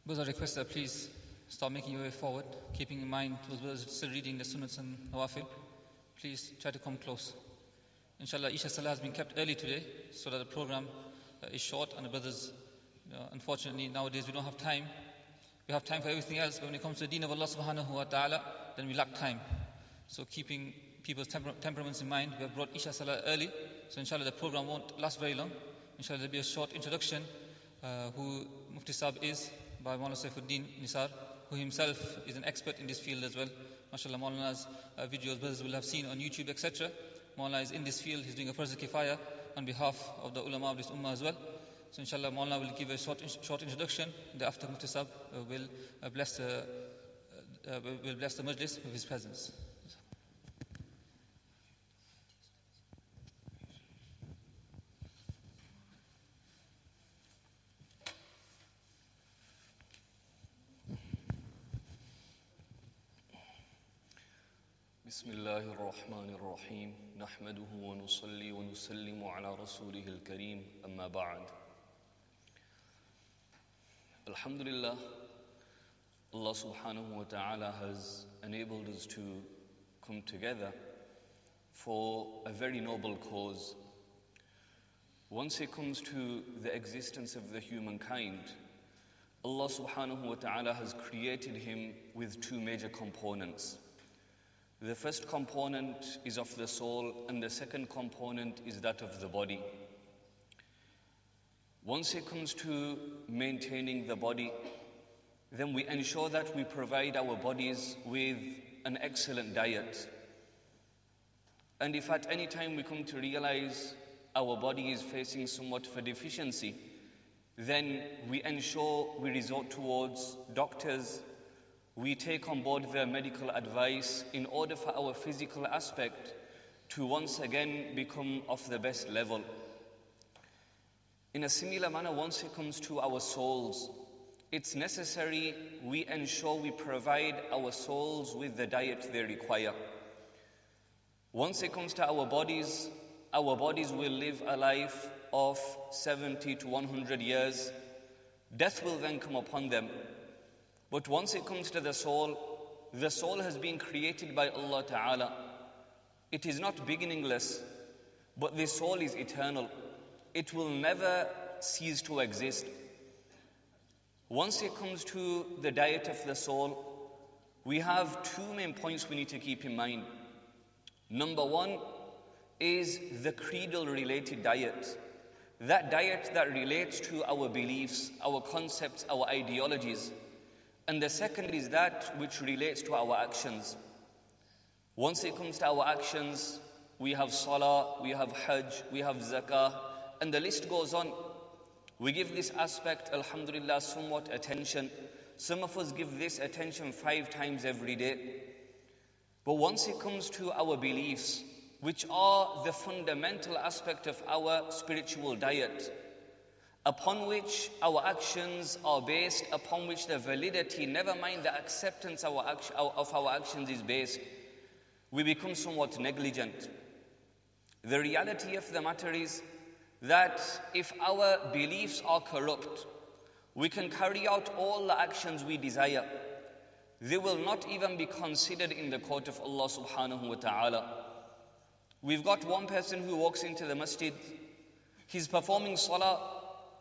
Brothers, I request that please start making your way forward, keeping in mind those brothers still reading the Sunnats and Nawafil. Please try to come close. Inshallah, Isha Salah has been kept early today so that the program is short, and the brothers, unfortunately nowadays we don't have time. We have time for everything else, but when it comes to the deen of Allah subhanahu wa ta'ala, then we lack time. So keeping people's temperaments in mind, we have brought Isha Salah early, so inshallah the program won't last very long. Inshallah there'll be a short introduction who Mufti Sahib is by Maulana Saifuddin Nisar, who himself is an expert in this field as well. MashaAllah, Maulana's videos brothers will have seen on YouTube, etc. Maulana is in this field, he's doing a Farz Kifaya on behalf of the ulama of this ummah as well. So inshallah Maulana will give a short introduction, and thereafter Mufti Sahib will bless the majlis with his presence. بسم الله الرحمن الرحيم نحمده ونصلي ونسلم على رسوله الكريم أما بعد. Alhamdulillah, Allah subhanahu wa ta'ala has enabled us to come together for a very noble cause. Once it comes to the existence of the humankind, Allah subhanahu wa ta'ala has created him with two major components. The first component is of the soul, and the second component is that of the body. Once it comes to maintaining the body, then we ensure that we provide our bodies with an excellent diet. And if at any time we come to realize our body is facing somewhat of a deficiency, then we ensure we resort towards doctors. We take on board their medical advice in order for our physical aspect to once again become of the best level. In a similar manner, once it comes to our souls, it's necessary we ensure we provide our souls with the diet they require. Once it comes to our bodies will live a life of 70 to 100 years. Death will then come upon them. But once it comes to the soul has been created by Allah Ta'ala. It is not beginningless, but the soul is eternal. It will never cease to exist. Once it comes to the diet of the soul, we have two main points we need to keep in mind. Number one is the creedal related diet. That diet that relates to our beliefs, our concepts, our ideologies. And the second is that which relates to our actions. Once it comes to our actions, we have salah, we have hajj, we have zakah, and the list goes on. We give this aspect, alhamdulillah, somewhat attention. Some of us give this attention 5 times every day. But once it comes to our beliefs, which are the fundamental aspect of our spiritual diet, upon which our actions are based, upon which the validity, never mind the acceptance of our actions is based, we become somewhat negligent. The reality of the matter is that if our beliefs are corrupt, we can carry out all the actions we desire. They will not even be considered in the court of Allah subhanahu wa ta'ala. We've got one person who walks into the masjid, he's performing salah,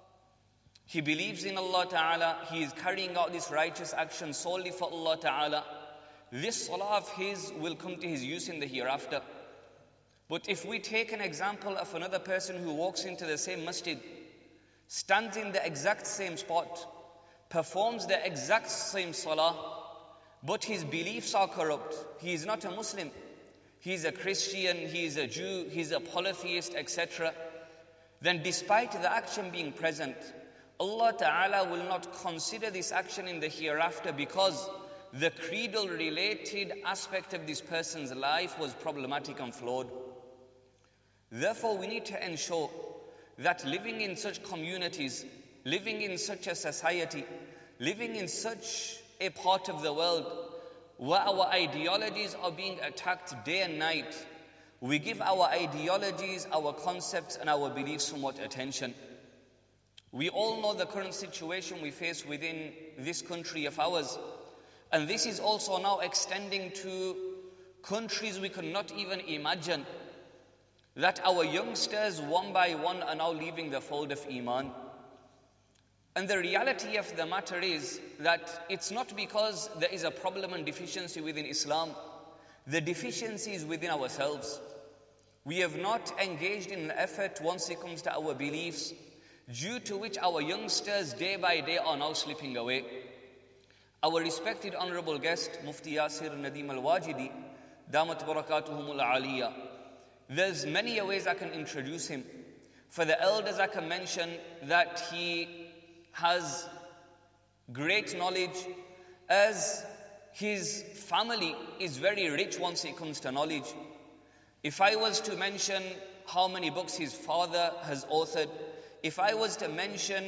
he believes in Allah Ta'ala, he is carrying out this righteous action solely for Allah Ta'ala. This salah of his will come to his use in the hereafter. But if we take an example of another person who walks into the same masjid, stands in the exact same spot, performs the exact same salah, but his beliefs are corrupt, he is not a Muslim, he is a Christian, he is a Jew, he is a polytheist, etc., then despite the action being present, Allah Ta'ala will not consider this action in the hereafter because the creedal related aspect of this person's life was problematic and flawed. Therefore, we need to ensure that living in such communities, living in such a society, living in such a part of the world where our ideologies are being attacked day and night, we give our ideologies, our concepts and our beliefs somewhat attention. We all know the current situation we face within this country of ours. And this is also now extending to countries we could not even imagine, that our youngsters one by one are now leaving the fold of Iman. And the reality of the matter is that it's not because there is a problem and deficiency within Islam. The deficiency is within ourselves. We have not engaged in an effort once it comes to our beliefs, due to which our youngsters day by day are now slipping away. Our respected honorable guest, Mufti Yasir Nadeem Al-Wajidi, Damat Barakatuhum Al-Aliyah. There's many ways I can introduce him. For the elders, I can mention that he has great knowledge, as his family is very rich once it comes to knowledge. If I was to mention how many books his father has authored, if I was to mention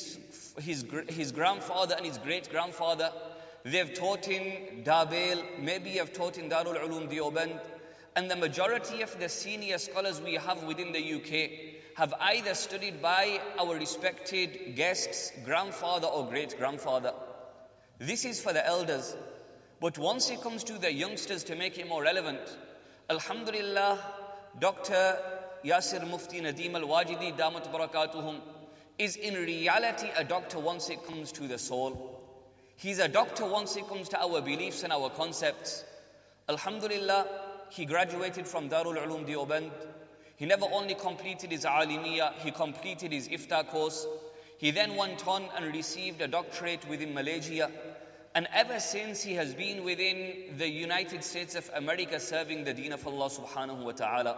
his grandfather and his great-grandfather, they've taught in Dabil, maybe have taught in Darul Ulum Deoband, and the majority of the senior scholars we have within the UK have either studied by our respected guest's grandfather or great-grandfather. This is for the elders. But once it comes to the youngsters, to make it more relevant, Alhamdulillah, Dr. Yasir Mufti Nadeem Al-Wajidi, Damat Barakatuhum, is in reality a doctor once it comes to the soul. He's a doctor once it comes to our beliefs and our concepts. Alhamdulillah, he graduated from Darul Ulum Deoband. He never only completed his Alimiyah, he completed his Ifta course. He then went on and received a doctorate within Malaysia. And ever since, he has been within the United States of America serving the deen of Allah subhanahu wa ta'ala.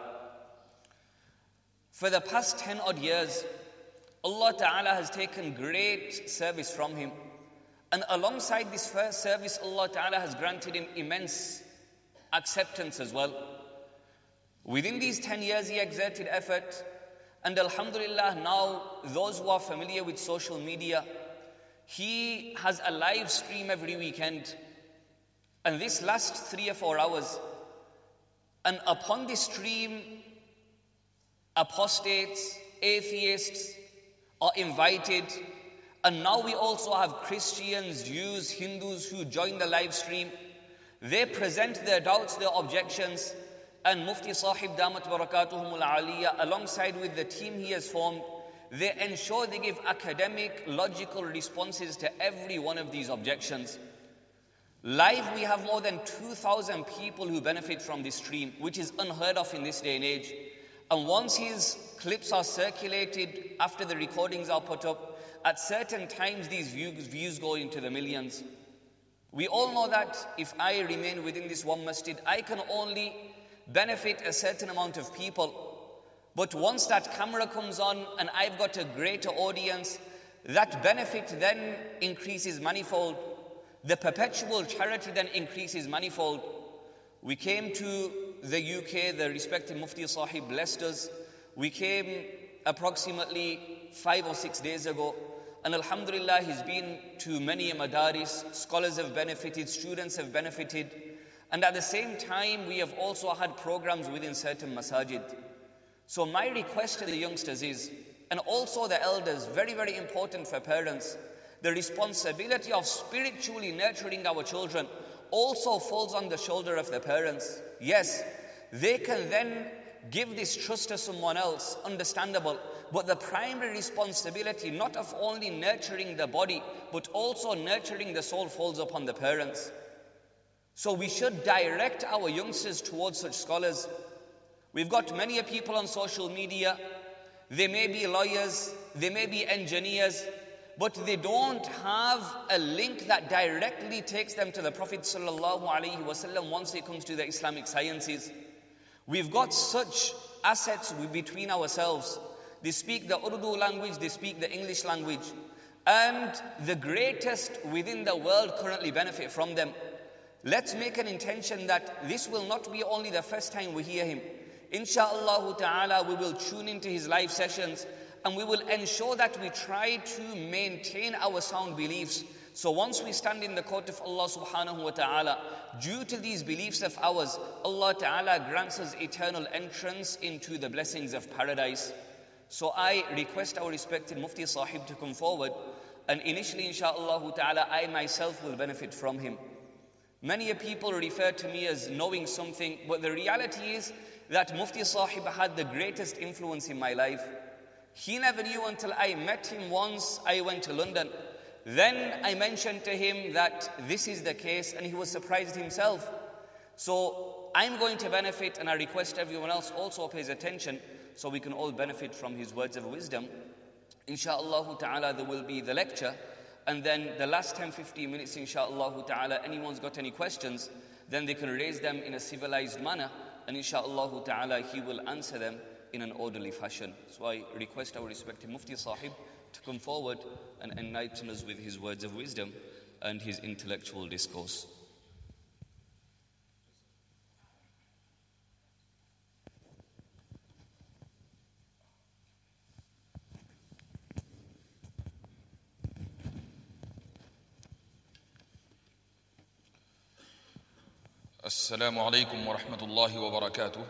For the past 10 odd years, Allah ta'ala has taken great service from him. And alongside this first service, Allah ta'ala has granted him immense acceptance as well. Within these 10 years, he exerted effort. And alhamdulillah, now those who are familiar with social media, he has a live stream every weekend. And this lasts 3 or 4 hours. And upon this stream, apostates, atheists are invited. And now we also have Christians, Jews, Hindus who join the live stream. They present their doubts, their objections. And Mufti Sahib Damat Barakatuhum Al-Aliyah, alongside with the team he has formed, they ensure they give academic, logical responses to every one of these objections. Live, we have more than 2,000 people who benefit from this stream, which is unheard of in this day and age. And once his clips are circulated, after the recordings are put up, at certain times these views go into the millions. We all know that if I remain within this one masjid, I can only benefit a certain amount of people. But once that camera comes on and I've got a greater audience, that benefit then increases manifold. The perpetual charity then increases manifold. We came to the UK, the respected Mufti Sahib blessed us. We came approximately 5 or 6 days ago. And alhamdulillah, he's been to many madaris. Scholars have benefited, students have benefited. And at the same time, we have also had programs within certain masajid. So my request to the youngsters is, and also the elders, very, very important for parents, the responsibility of spiritually nurturing our children also falls on the shoulder of the parents. Yes, they can then give this trust to someone else, understandable, but the primary responsibility, not of only nurturing the body, but also nurturing the soul, falls upon the parents. So we should direct our youngsters towards such scholars. We've got many people on social media. They may be lawyers, they may be engineers, but they don't have a link that directly takes them to the Prophet ﷺ once it comes to the Islamic sciences. We've got such assets between ourselves. They speak the Urdu language, they speak the English language. And the greatest within the world currently benefit from them. Let's make an intention that this will not be only the first time we hear him. Insha'Allah ta'ala, we will tune into his live sessions and we will ensure that we try to maintain our sound beliefs. So once we stand in the court of Allah subhanahu wa ta'ala, due to these beliefs of ours, Allah ta'ala grants us eternal entrance into the blessings of paradise. So I request our respected Mufti Sahib to come forward, and initially, insha'Allah ta'ala, I myself will benefit from him. Many people refer to me as knowing something, but the reality is that Mufti Sahib had the greatest influence in my life. He never knew until I met him once. I went to London. Then I mentioned to him that this is the case, and he was surprised himself. So I'm going to benefit, and I request everyone else also pays attention so we can all benefit from his words of wisdom. Insha'Allah ta'ala, there will be the lecture, and then the last 10-15 minutes, insha'Allah ta'ala, anyone's got any questions, then they can raise them in a civilized manner, and insha'Allah ta'ala, he will answer them in an orderly fashion. So I request our respected Mufti Sahib to come forward and enlighten us with his words of wisdom and his intellectual discourse. السلام عليكم ورحمة الله وبركاته.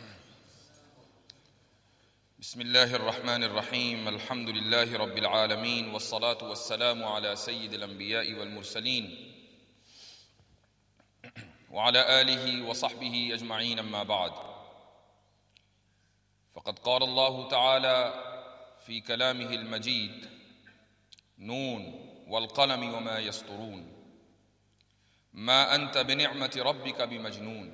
بسم الله الرحمن الرحيم. الحمد لله رب العالمين، والصلاة والسلام على سيد الأنبياء والمرسلين وعلى آله وصحبه أجمعين، أما بعد. فقد قال الله تعالى في كلامه المجيد: نون والقلم وما يسطرون ما أنت بنعمة ربك بمجنون.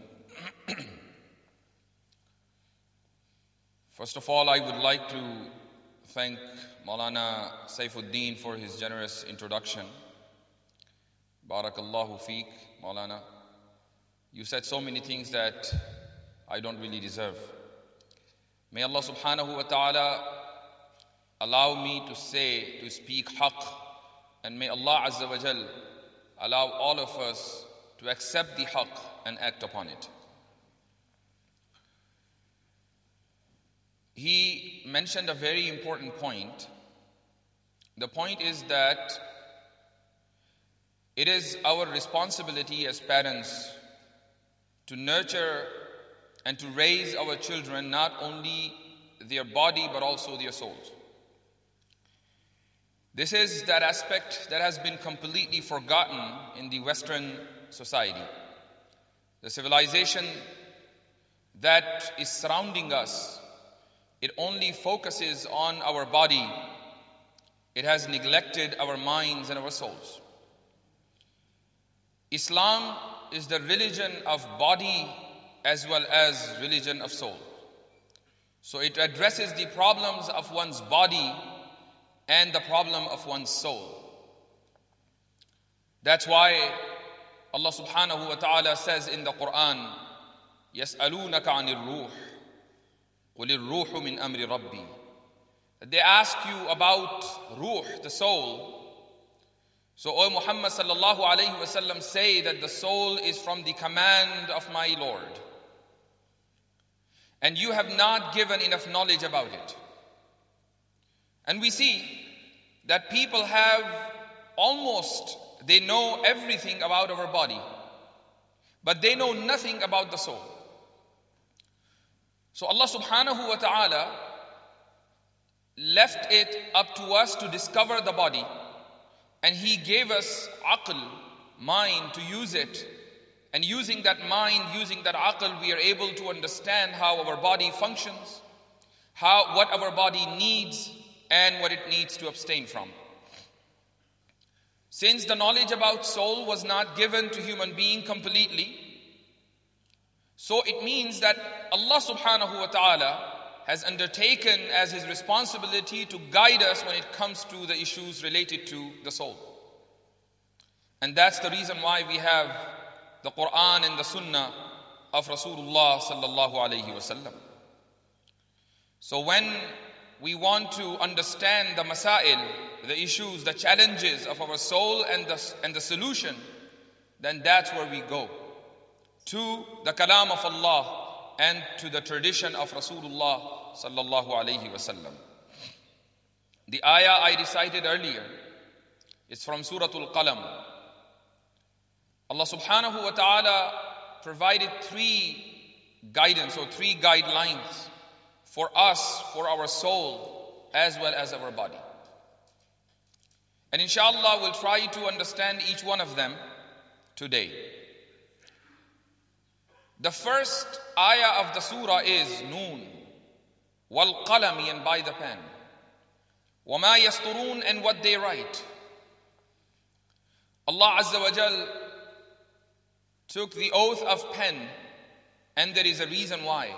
First of all, I would like to thank Maulana Saifuddin for his generous introduction. Barakallahu feek, Maulana. You said so many things that I don't really deserve. May Allah subhanahu wa ta'ala allow me to speak haqq, and may Allah azza wa jal allow all of us to accept the haqq and act upon it. He mentioned a very important point. The point is that it is our responsibility as parents to nurture and to raise our children, not only their body but also their souls. This is that aspect that has been completely forgotten in the Western society. The civilization that is surrounding us, it only focuses on our body. It has neglected our minds and our souls. Islam is the religion of body as well as religion of soul. So it addresses the problems of one's body and the problem of one's soul. That's why Allah subhanahu wa ta'ala says in the Quran, يَسْأَلُونَكَ عَنِ الرُّوحِ قُلِ الرُّوحُ مِنْ أَمْرِ رَبِّي. They ask you about ruh, the soul. So, O Muhammad sallallahu alayhi wa sallam, say that the soul is from the command of my Lord. And you have not given enough knowledge about it. And we see that people they know everything about our body, but they know nothing about the soul. So Allah subhanahu wa ta'ala left it up to us to discover the body, and He gave us aql, mind, to use it. And using that mind, using that aql, we are able to understand how our body functions, what our body needs, and what it needs to abstain from. Since the knowledge about soul was not given to human being completely, so it means that Allah subhanahu wa ta'ala has undertaken as His responsibility to guide us when it comes to the issues related to the soul. And that's the reason why we have the Quran and the Sunnah of Rasulullah sallallahu alayhi wa sallam. So when we want to understand the masail, the issues, the challenges of our soul and the solution, then that's where we go. To the kalam of Allah and to the tradition of Rasulullah sallallahu alayhi wa sallam. The ayah I recited earlier is from Surah Al-Qalam. Allah subhanahu wa ta'ala provided three guidelines for us, for our soul, as well as our body. And inshallah, we'll try to understand each one of them today. The first ayah of the surah is Noon, wal qalami, and by the pen, wama yasturun, and what they write. Allah Azza wa Jal took the oath of pen, and there is a reason why.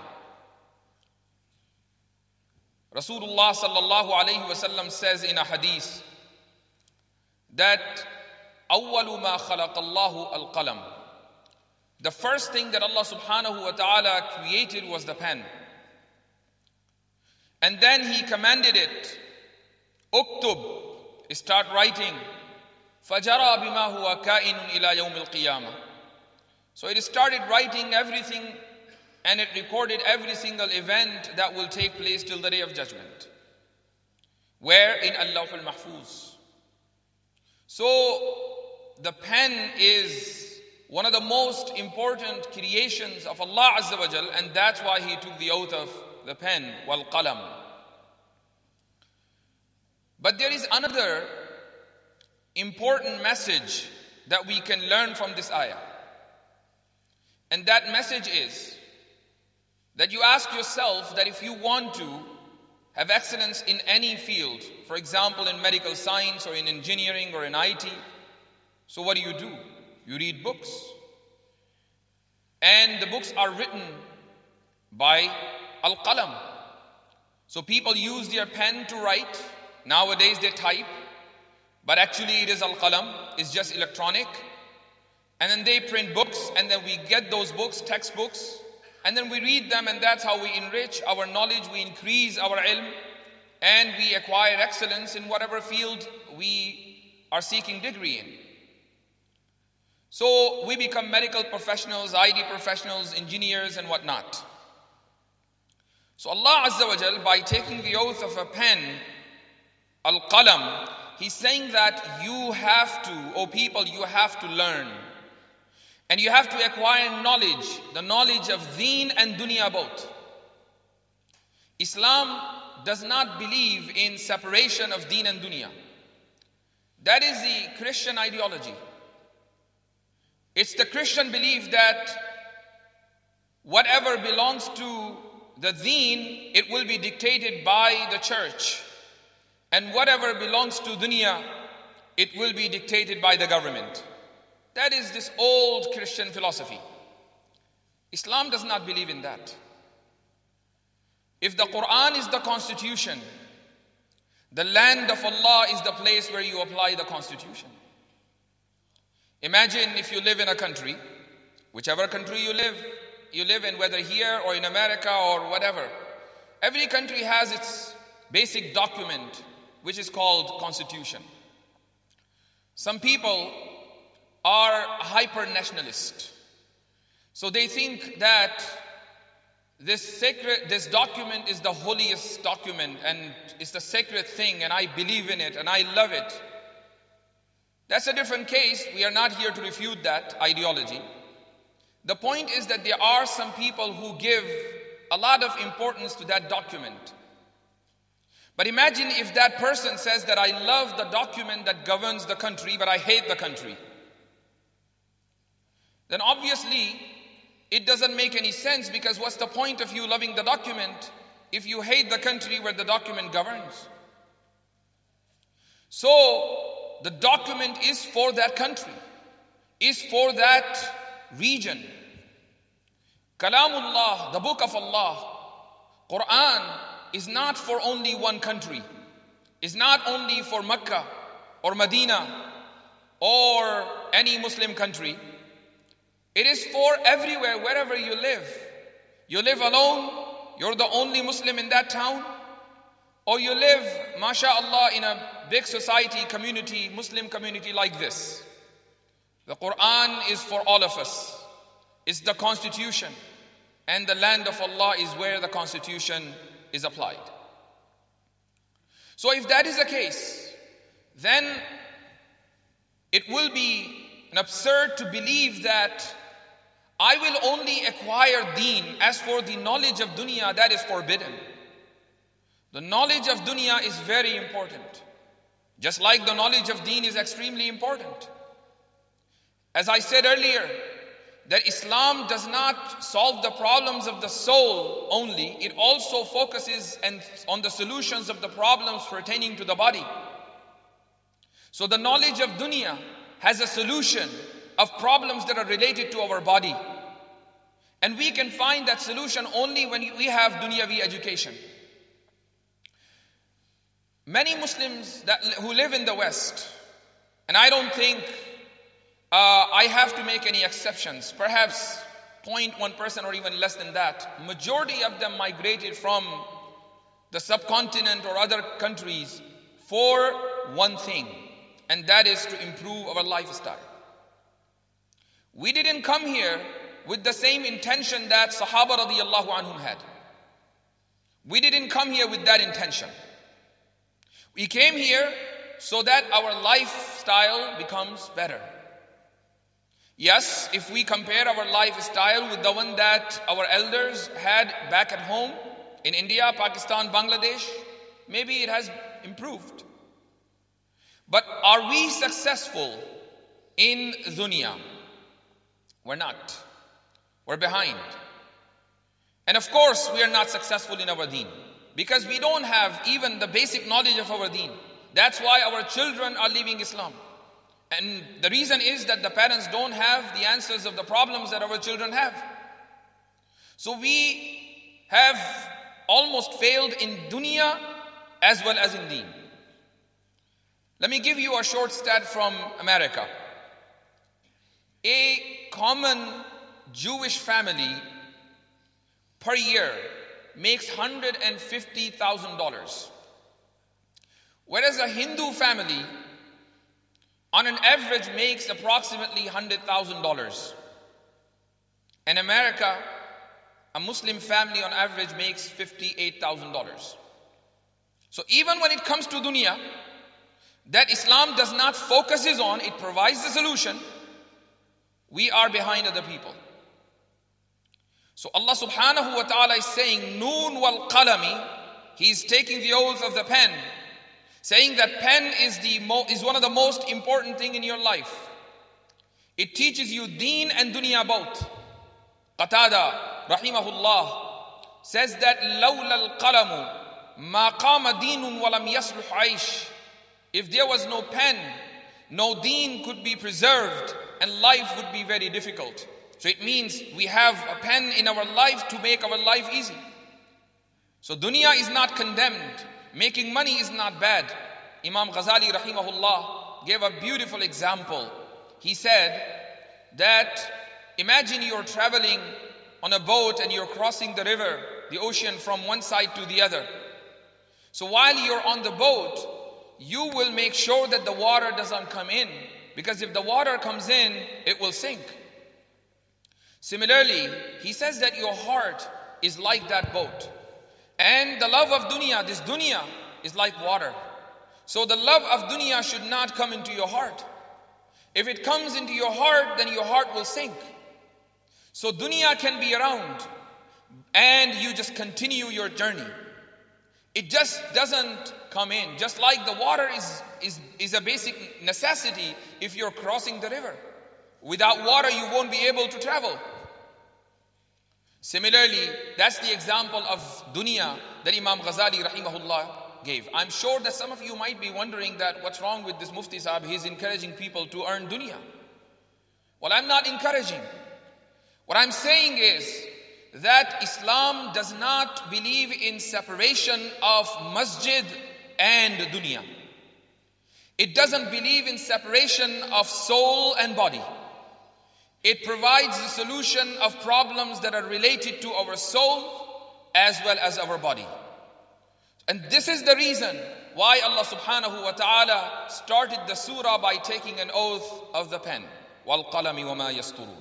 Rasulullah sallallahu alayhi wasallam says in a hadith that awwalu ma khalaqa Allahu al-qalam. The first thing that Allah subhanahu wa ta'ala created was the pen. And then He commanded it, uktub, start writing, fajara bima huwa kainun ila yawm al-qiyamah. So it started writing everything, and it recorded every single event that will take place till the day of judgment. Where? In Al-Lawh al-Mahfuz. So the pen is one of the most important creations of Allah Azza wa Jal, and that's why He took the oath of the pen, wal qalam. But there is another important message that we can learn from this ayah. And that message is that you ask yourself that if you want to have excellence in any field, for example in medical science or in engineering or in IT, so what do? You read books. And the books are written by al-qalam. So people use their pen to write. Nowadays they type, but actually it is al-qalam, it's just electronic. And then they print books, and then we get those books, textbooks, and then we read them, and that's how we enrich our knowledge, we increase our ilm, and we acquire excellence in whatever field we are seeking degree in. So we become medical professionals, IT professionals, engineers, and whatnot. So Allah Azza wa Jal, by taking the oath of a pen, al-qalam, He's saying that you have to, O people, you have to learn. And you have to acquire knowledge, the knowledge of deen and dunya both. Islam does not believe in separation of deen and dunya. That is the Christian ideology. It's the Christian belief that whatever belongs to the deen, it will be dictated by the church. And whatever belongs to dunya, it will be dictated by the government. That is this old Christian philosophy. Islam does not believe in that. If the Quran is the constitution, the land of Allah is the place where you apply the constitution. Imagine if you live in a country, whichever country you live in, whether here or in America or whatever. Every country has its basic document, which is called constitution. Some people are hyper-nationalist. So they think that this document is the holiest document and it's the sacred thing and I believe in it and I love it. That's a different case. We are not here to refute that ideology. The point is that there are some people who give a lot of importance to that document. But imagine if that person says that I love the document that governs the country, but I hate the country. Then obviously, it doesn't make any sense, because what's the point of you loving the document if you hate the country where the document governs? So, the document is for that country, is for that region. Kalamullah, the book of Allah, Quran, is not for only one country. It's not only for Mecca or Medina or any Muslim country. It is for everywhere, wherever you live. You live alone, you're the only Muslim in that town, or you live, mashallah, in a big society, community, Muslim community like this. The Quran is for all of us. It's the constitution, and the land of Allah is where the constitution is applied. So if that is the case, then it will be absurd to believe that I will only acquire deen. As for the knowledge of dunya, that is forbidden. The knowledge of dunya is very important. Just like the knowledge of deen is extremely important. As I said earlier, that Islam does not solve the problems of the soul only, it also focuses on the solutions of the problems pertaining to the body. So the knowledge of dunya has a solution of problems that are related to our body. And we can find that solution only when we have dunyavi education. Many Muslims who live in the West, and I don't think I have to make any exceptions, perhaps 0.1% or even less than that, majority of them migrated from the subcontinent or other countries for one thing, and that is to improve our lifestyle. We didn't come here with the same intention that Sahaba radiyallahu anhum had. We didn't come here with that intention. We came here so that our lifestyle becomes better. Yes, if we compare our lifestyle with the one that our elders had back at home in India, Pakistan, Bangladesh, maybe it has improved. But are we successful in dunya? We're not. We're behind. And of course, we are not successful in our deen because we don't have even the basic knowledge of our deen. That's why our children are leaving Islam. And the reason is that the parents don't have the answers of the problems that our children have. So we have almost failed in dunya as well as in deen. Let me give you a short stat from America. A common Jewish family per year makes $150,000. Whereas a Hindu family on an average makes approximately $100,000. In America, a Muslim family on average makes $58,000. So even when it comes to dunya, that Islam does not focuses on, it provides the solution, we are behind other people. So Allah subhanahu wa ta'ala is saying, Noon wal qalami, He is taking the oath of the pen, saying that pen is one of the most important thing in your life. It teaches you deen and dunya both. Qatada, rahimahullah, says that لَوْلَا الْقَلَمُ مَا قَامَ دِينٌ وَلَمْ يَصْلُحْ عَيْشٌ. If there was no pen, no deen could be preserved and life would be very difficult. So it means we have a pen in our life to make our life easy. So dunya is not condemned. Making money is not bad. Imam Ghazali rahimahullah gave a beautiful example. He said that imagine you're traveling on a boat and you're crossing the river, the ocean from one side to the other. So while you're on the boat, you will make sure that the water doesn't come in, because if the water comes in, it will sink. Similarly, he says that your heart is like that boat. And the love of dunya, this dunya, is like water. So the love of dunya should not come into your heart. If it comes into your heart, then your heart will sink. So dunya can be around and you just continue your journey. It just doesn't come in. Just like the water is a basic necessity if you're crossing the river. Without water, you won't be able to travel. Similarly, that's the example of dunya that Imam Ghazali rahimahullah gave. I'm sure that some of you might be wondering that what's wrong with this Mufti Sahib? He's encouraging people to earn dunya. Well, I'm not encouraging. What I'm saying is that Islam does not believe in separation of masjid and dunya. It doesn't believe in separation of soul and body. It provides the solution of problems that are related to our soul as well as our body. And this is the reason why Allah subhanahu wa ta'ala started the surah by taking an oath of the pen. وَالْقَلَمِ وَمَا يَسْطُرُونَ.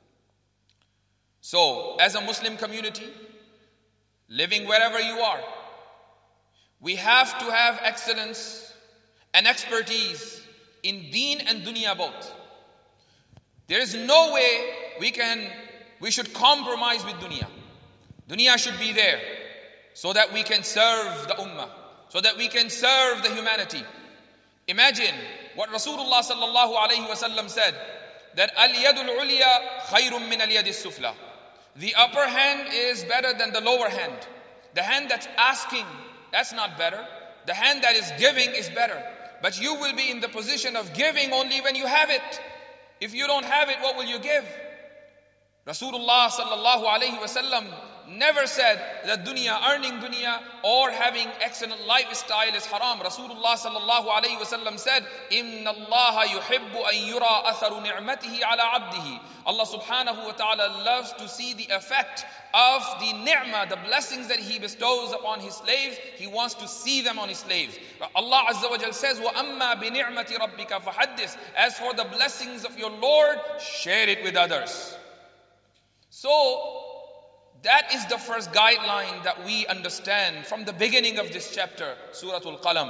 So, as a Muslim community, living wherever you are, we have to have excellence and expertise in deen and dunya both. There is no way we should compromise with dunya. Dunya should be there. so that we can serve the ummah, so that we can serve the humanity. Imagine what Rasulullah sallallahu alayhi wasallam said, that al-yadul ulya khayrun min al-yadis sufla. The upper hand is better than the lower hand. The hand that's asking, that's not better. The hand that is giving is better. But you will be in the position of giving only when you have it. If you don't have it, what will you give? Rasulullah sallallahu alayhi wasallam never said that earning dunya or having excellent lifestyle is haram. Rasulullah sallallahu alayhi wasallam said, "Inna Allah yuhibbu an yura atharu ni'matihi ala abdihi." Allah subhanahu wa ta'ala loves to see the effect of the ni'mah, the blessings that He bestows upon His slaves. He wants to see them on His slaves. Allah Azza wa Jal says, وَأَمَّا بِنِعْمَةِ رَبِّكَ فَحَدِّثْ. As for the blessings of your Lord, share it with others. So, that is the first guideline that we understand from the beginning of this chapter, Surah Al-Qalam.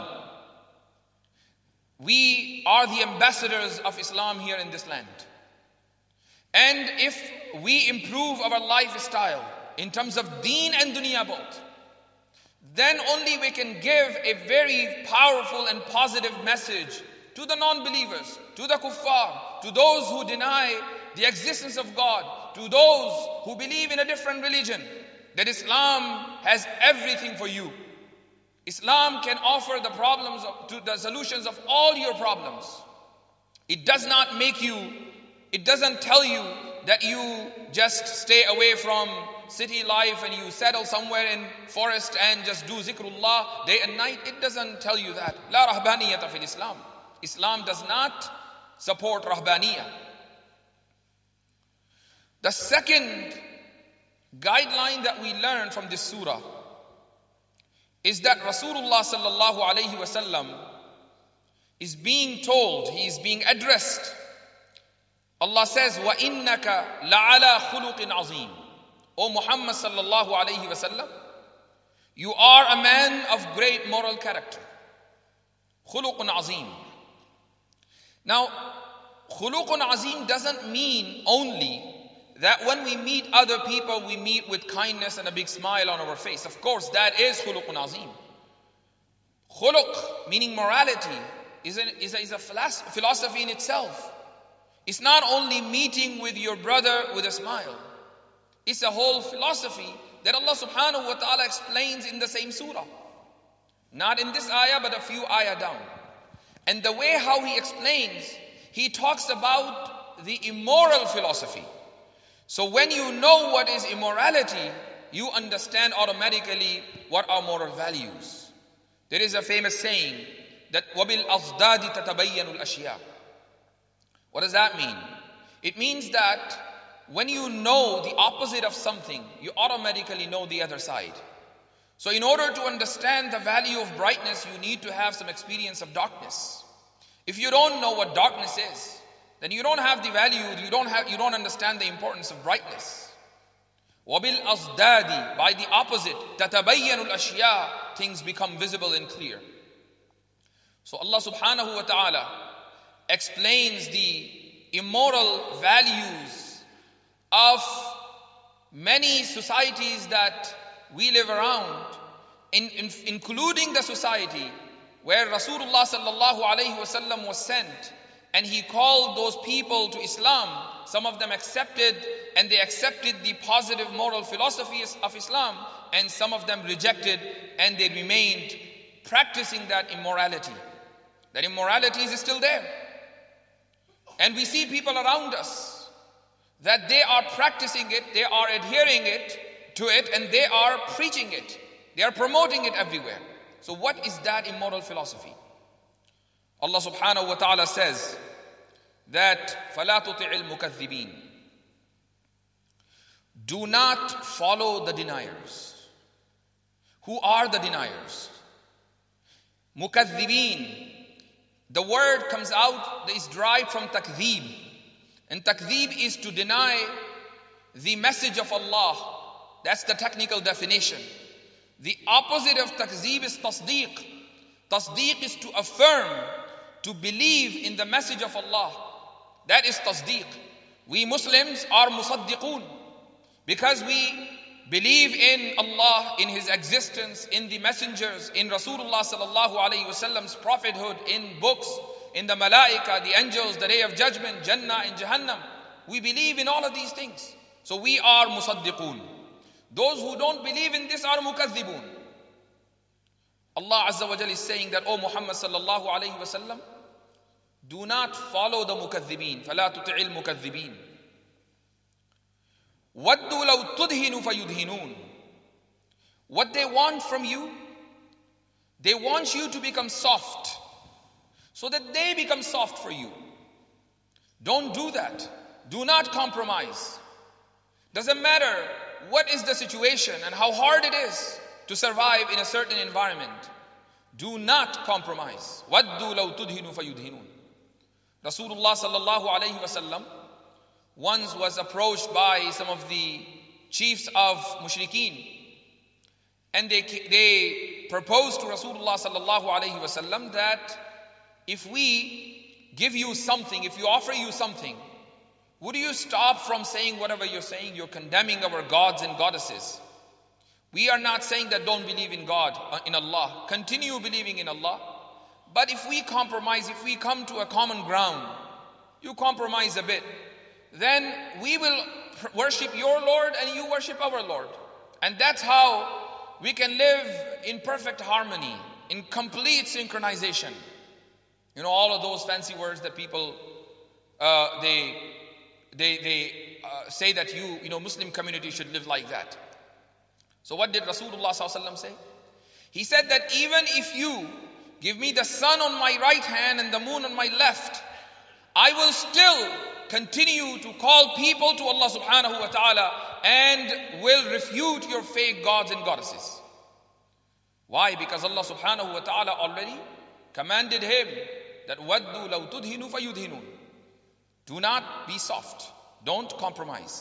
We are the ambassadors of Islam here in this land. And if we improve our lifestyle in terms of deen and dunya both, then only we can give a very powerful and positive message to the non-believers, to the kuffar, to those who deny the existence of God, to those who believe in a different religion, that Islam has everything for you. Islam can offer the solutions of all your problems. It does not make you, it doesn't tell you that you just stay away from city life and you settle somewhere in forest and just do zikrullah day and night. It doesn't tell you that. La rahbaniyata fil Islam. Islam does not support rahbaniyah. The second guideline that we learn from this surah is that Rasulullah sallallahu alayhi wasallam is being told, he is being addressed. Allah says, وَإِنَّكَ لَعَلَى خُلُقٍ عَظِيمٍ. O Muhammad sallallahu alayhi wasallam, you are a man of great moral character. خُلُقٌ عَظِيمٍ. Now, خُلُقٌ عَظِيمٍ doesn't mean only that when we meet other people, we meet with kindness and a big smile on our face. Of course, that is khuluqun azim. Khuluq, meaning morality, is a philosophy in itself. It's not only meeting with your brother with a smile. It's a whole philosophy that Allah subhanahu wa ta'ala explains in the same surah. Not in this ayah, but a few ayah down. And the way how He explains, He talks about the immoral philosophy. So when you know what is immorality, you understand automatically what are moral values. There is a famous saying that وَبِالْأَضْدَادِ تَتَبَيَّنُ الْأَشْيَاءُ. What does that mean? It means that when you know the opposite of something, you automatically know the other side. So in order to understand the value of brightness, you need to have some experience of darkness. If you don't know what darkness is, then you don't have the value, you don't understand the importance of brightness. وَبِالْأَصْدَادِ, by the opposite, تَتَبَيَّنُ الْأَشْيَاءُ, things become visible and clear. So Allah subhanahu wa ta'ala explains the immoral values of many societies that we live around, including the society where Rasulullah sallallahu alayhi wasallam was sent. And he called those people to Islam. Some of them accepted, and they accepted the positive moral philosophies of Islam. And some of them rejected, and they remained practicing that immorality. That immorality is still there. And we see people around us that they are practicing it, they are adhering to it, and they are preaching it. They are promoting it everywhere. So what is that immoral philosophy? Allah subhanahu wa ta'ala says that فَلَا تُطِعِ الْمُكَذِّبِينَ. Do not follow the deniers. Who are the deniers? Mukaththibeen. The word comes out, is derived from takdhib. And takdhib is to deny the message of Allah. That's the technical definition. The opposite of takdhib is tasdeeq. Tasdeeq is to affirm, to believe in the message of Allah. That is tasdeeq. We Muslims are musaddiqun because we believe in Allah, in His existence, in the messengers, in Rasulullah sallallahu alayhi wasallam's prophethood, in books, in the malaika, the angels, the day of judgment, Jannah and Jahannam. We believe in all of these things. So we are musaddiqun. Those who don't believe in this are mukaththibun. Allah Azza wa Jalla is saying that, O Muhammad sallallahu alayhi wasallam, do not follow the mukaththibin. فَلَا تُطِعِ الْمُكَذِّبِينَ. وَدُّوا لَوْ تُدْهِنُوا فَيُدْهِنُونَ. What they want from you, they want you to become soft, so that they become soft for you. Don't do that. Do not compromise. Doesn't matter what is the situation and how hard it is to survive in a certain environment. Do not compromise. وَدُّوا لَوْ تُدْهِنُوا فَيُدْهِنُونَ. Rasulullah sallallahu alayhi wasallam once was approached by some of the chiefs of mushrikeen, and they proposed to Rasulullah sallallahu alayhi wasallam that if we give you something, if we offer you something, would you stop from saying whatever you're saying? You're condemning our gods and goddesses. We are not saying that don't believe in God, in Allah. Continue believing in Allah. But if we compromise, if we come to a common ground, you compromise a bit, then we will worship your Lord and you worship our Lord. And that's how we can live in perfect harmony, in complete synchronization. You know, all of those fancy words that people, they say that you know, Muslim community should live like that. So what did Rasulullah ﷺ say? He said that even if you give me the sun on my right hand and the moon on my left, I will still continue to call people to Allah subhanahu wa ta'ala and will refute your fake gods and goddesses. Why? Because Allah subhanahu wa ta'ala already commanded him that وَدُّوا لَوْ تُدْهِنُوا فَيُدْهِنُونَ. Do not be soft. Don't compromise.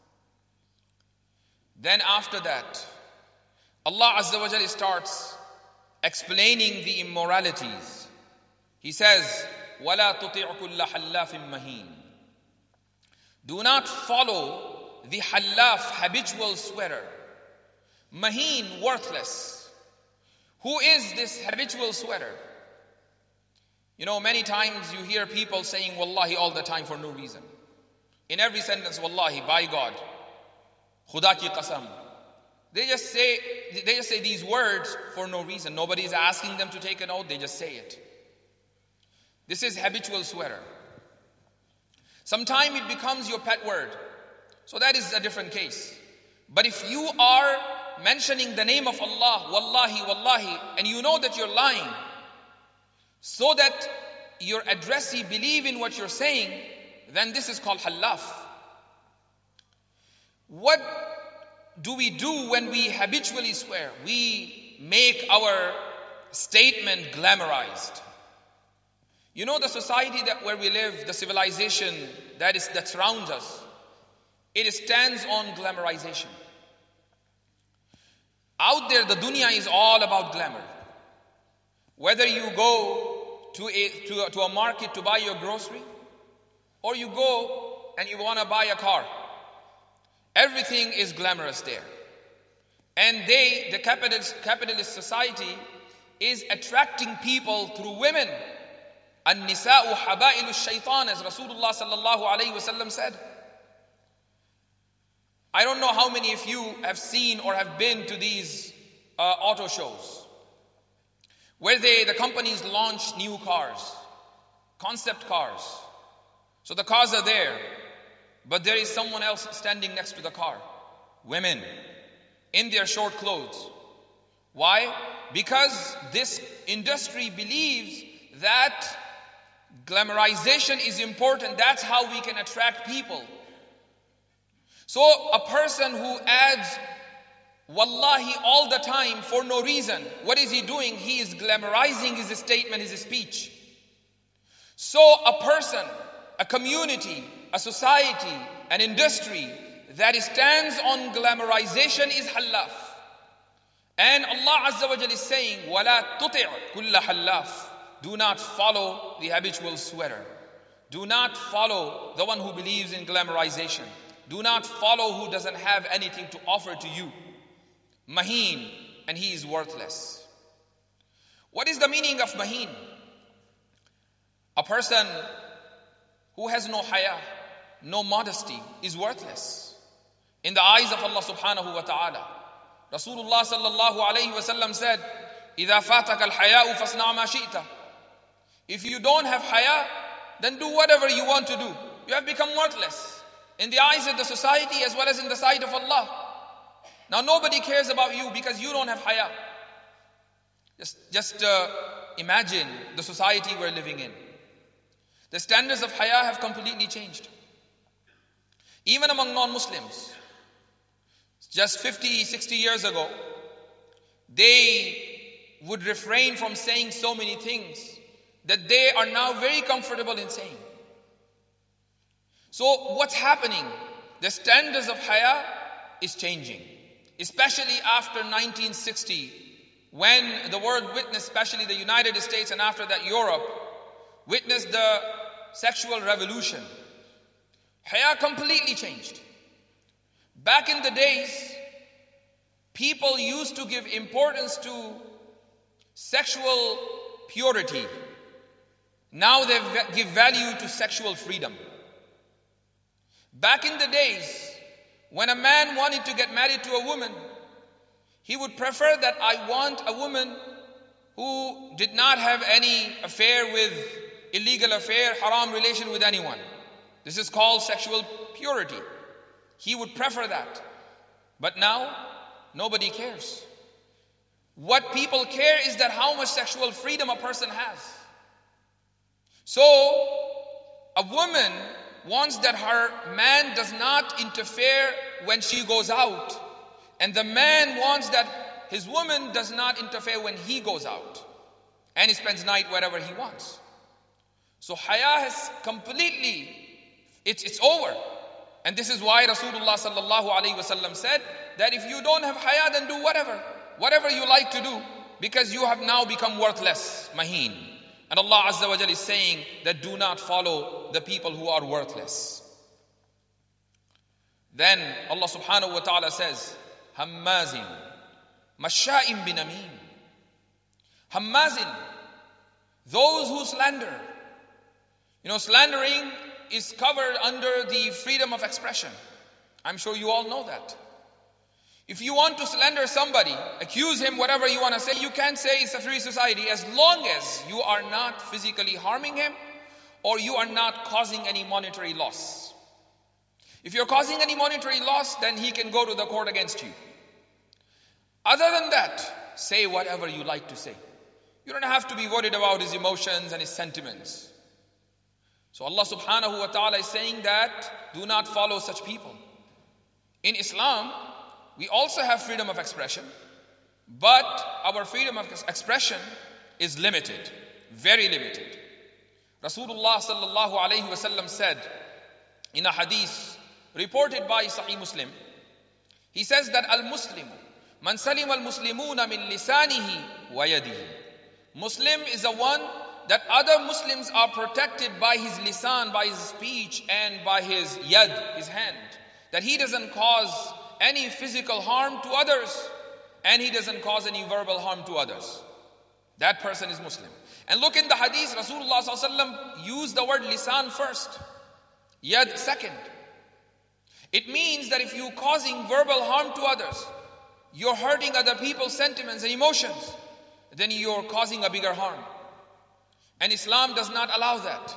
Then after that, Allah Azza wa Jalla starts explaining the immoralities. He says, وَلَا تُطِعْ كُلَّ حَلَّافٍ مَهِينٍ. Do not follow the hallaf, habitual swearer. Maheen, worthless. Who is this habitual swearer? You know, many times you hear people saying wallahi all the time for no reason. In every sentence, wallahi, by God, khuda ki qasam. They just say these words for no reason. Nobody is asking them to take an oath, they just say it. This is habitual swearer. Sometimes it becomes your pet word. So that is a different case. But if you are mentioning the name of Allah, wallahi, wallahi, and you know that you're lying, so that your addressee believe in what you're saying, then this is called halaf. What do we do when we habitually swear? We make our statement glamorized. You know, the society where we live, the civilization that surrounds us, it stands on glamorization. Out there, the dunya is all about glamour. Whether you go to a market to buy your grocery, or you go and you want to buy a car, everything is glamorous there. And the capitalist society is attracting people through women. An-nisa'u haba'ilu shaitan, as Rasulullah sallallahu alayhi wasallam said. I don't know how many of you have seen or have been to these auto shows, where the companies launch new cars, concept cars. So the cars are there, but there is someone else standing next to the car. Women, in their short clothes. Why? Because this industry believes that glamorization is important. That's how we can attract people. So a person who adds wallahi all the time for no reason, what is he doing? He is glamorizing his statement, his speech. So a person, a community, a society, an industry that stands on glamorization is halaf. And Allah Azza wa Jalla is saying, وَلَا تُطِعْ كُلَّ حَلَّافٍ. Do not follow the habitual swearer. Do not follow the one who believes in glamorization. Do not follow who doesn't have anything to offer to you. Maheen, and he is worthless. What is the meaning of maheen? A person who has no haya, no modesty, is worthless in the eyes of Allah subhanahu wa ta'ala. Rasulullah sallallahu alayhi wa sallam said, إِذَا فَاتَكَ الْحَيَاءُ فَاصْنَعْ مَا شِئْتَ. If you don't have haya, then do whatever you want to do. You have become worthless in the eyes of the society as well as in the sight of Allah. Now nobody cares about you because you don't have haya. Just imagine the society we're living in. The standards of haya have completely changed. Even among non-Muslims, just 50, 60 years ago, they would refrain from saying so many things that they are now very comfortable in saying. So what's happening? The standards of haya is changing, especially after 1960, when the world witnessed, especially the United States and after that Europe, witnessed the sexual revolution. Haya completely changed. Back in the days, people used to give importance to sexual purity. Now they give value to sexual freedom. Back in the days, when a man wanted to get married to a woman, he would prefer that I want a woman who did not have any illegal affair, haram relation with anyone. This is called sexual purity. He would prefer that. But now, nobody cares. What people care is that how much sexual freedom a person has. So, a woman wants that her man does not interfere when she goes out. And the man wants that his woman does not interfere when he goes out. And he spends night wherever he wants. So haya has completely, it's over. And this is why Rasulullah sallallahu alayhi wasallam said that if you don't have haya, then do whatever you like to do, because you have now become worthless, maheen. And Allah Azza wa Jalla is saying that do not follow the people who are worthless. Then Allah subhanahu wa ta'ala says, Hammazin, Masha'im binamim. Hammazin, those who slander. Slandering is covered under the freedom of expression. I'm sure you all know that. If you want to slander somebody, accuse him, whatever you want to say, you can say it's a free society as long as you are not physically harming him or you are not causing any monetary loss. If you're causing any monetary loss, then he can go to the court against you. Other than that, say whatever you like to say. You don't have to be worried about his emotions and his sentiments. So Allah subhanahu wa ta'ala is saying that do not follow such people. In Islam, we also have freedom of expression, but our freedom of expression is limited, very limited. Rasulullah sallallahu alayhi wa sallam said in a hadith reported by Sahih Muslim, he says that al-Muslim man salim al-Muslimuna min lisanihi wa yadihi. Muslim is the one that other Muslims are protected by his lisan, by his speech, and by his yad, his hand. That he doesn't cause any physical harm to others, and he doesn't cause any verbal harm to others. That person is Muslim. And look in the hadith, Rasulullah ﷺ used the word lisan first, yad second. It means that if you're causing verbal harm to others, you're hurting other people's sentiments and emotions, then you're causing a bigger harm. And Islam does not allow that.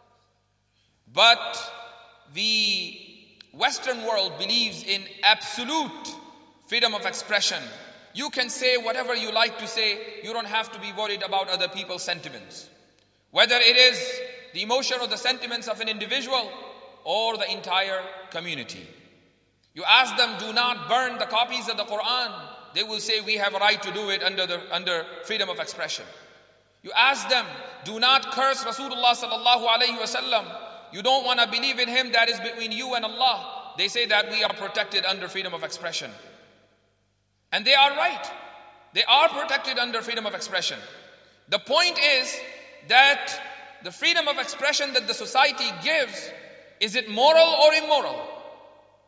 But the Western world believes in absolute freedom of expression. You can say whatever you like to say. You don't have to be worried about other people's sentiments. Whether it is the emotion or the sentiments of an individual or the entire community. You ask them, do not burn the copies of the Quran. They will say, we have a right to do it under freedom of expression. You ask them, do not curse Rasulullah sallallahu alayhi wa sallam. You don't want to believe in him, that is between you and Allah. They say that we are protected under freedom of expression. And they are right. They are protected under freedom of expression. The point is that the freedom of expression that the society gives, is it moral or immoral?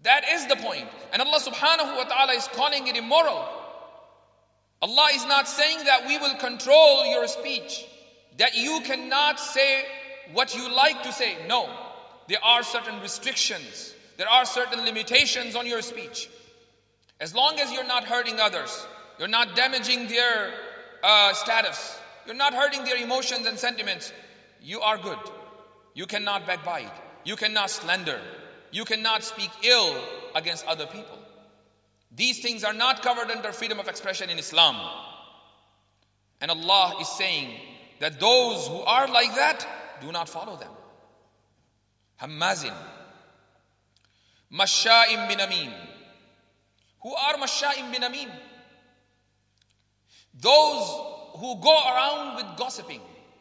That is the point. And Allah subhanahu wa ta'ala is calling it immoral. Allah is not saying that we will control your speech, that you cannot say what you like to say. No, there are certain restrictions. There are certain limitations on your speech. As long as you're not hurting others, you're not damaging their status, you're not hurting their emotions and sentiments, you are good. You cannot backbite. You cannot slander. You cannot speak ill against other people. These things are not covered under freedom of expression in Islam. And Allah is saying that those who are like that, do not follow them. Hammazin, Masha'im binamim. Who are Masha'im binamim? Those who go around with gossiping.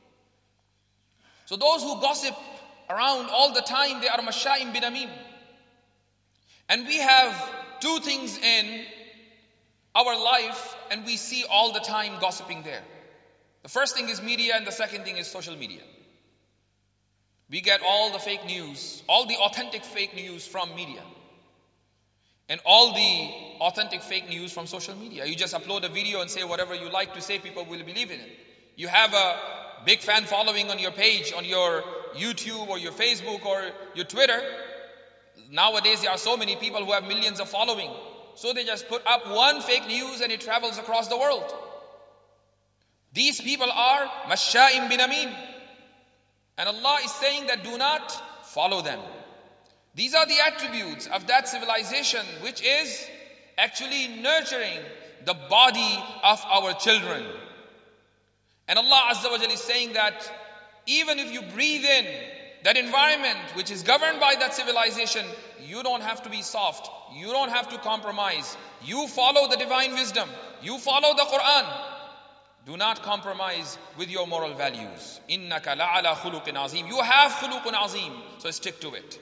So those who gossip around all the time, they are Masha'im binamim. And we have two things in our life, and we see all the time gossiping there. The first thing is media, and the second thing is social media. We get all the fake news, all the authentic fake news from media. And all the authentic fake news from social media. You just upload a video and say whatever you like to say, people will believe in it. You have a big fan following on your page, on your YouTube or your Facebook or your Twitter. Nowadays there are so many people who have millions of following. So they just put up one fake news and it travels across the world. These people are Masha'im binamim. And Allah is saying that do not follow them. These are the attributes of that civilization which is actually nurturing the body of our children. And Allah Azza wa Jalla is saying that even if you breathe in that environment which is governed by that civilization, you don't have to be soft. You don't have to compromise. You follow the divine wisdom. You follow the Quran. Do not compromise with your moral values. Innaka la'ala khuluqin azim. You have khuluqun azim, so stick to it.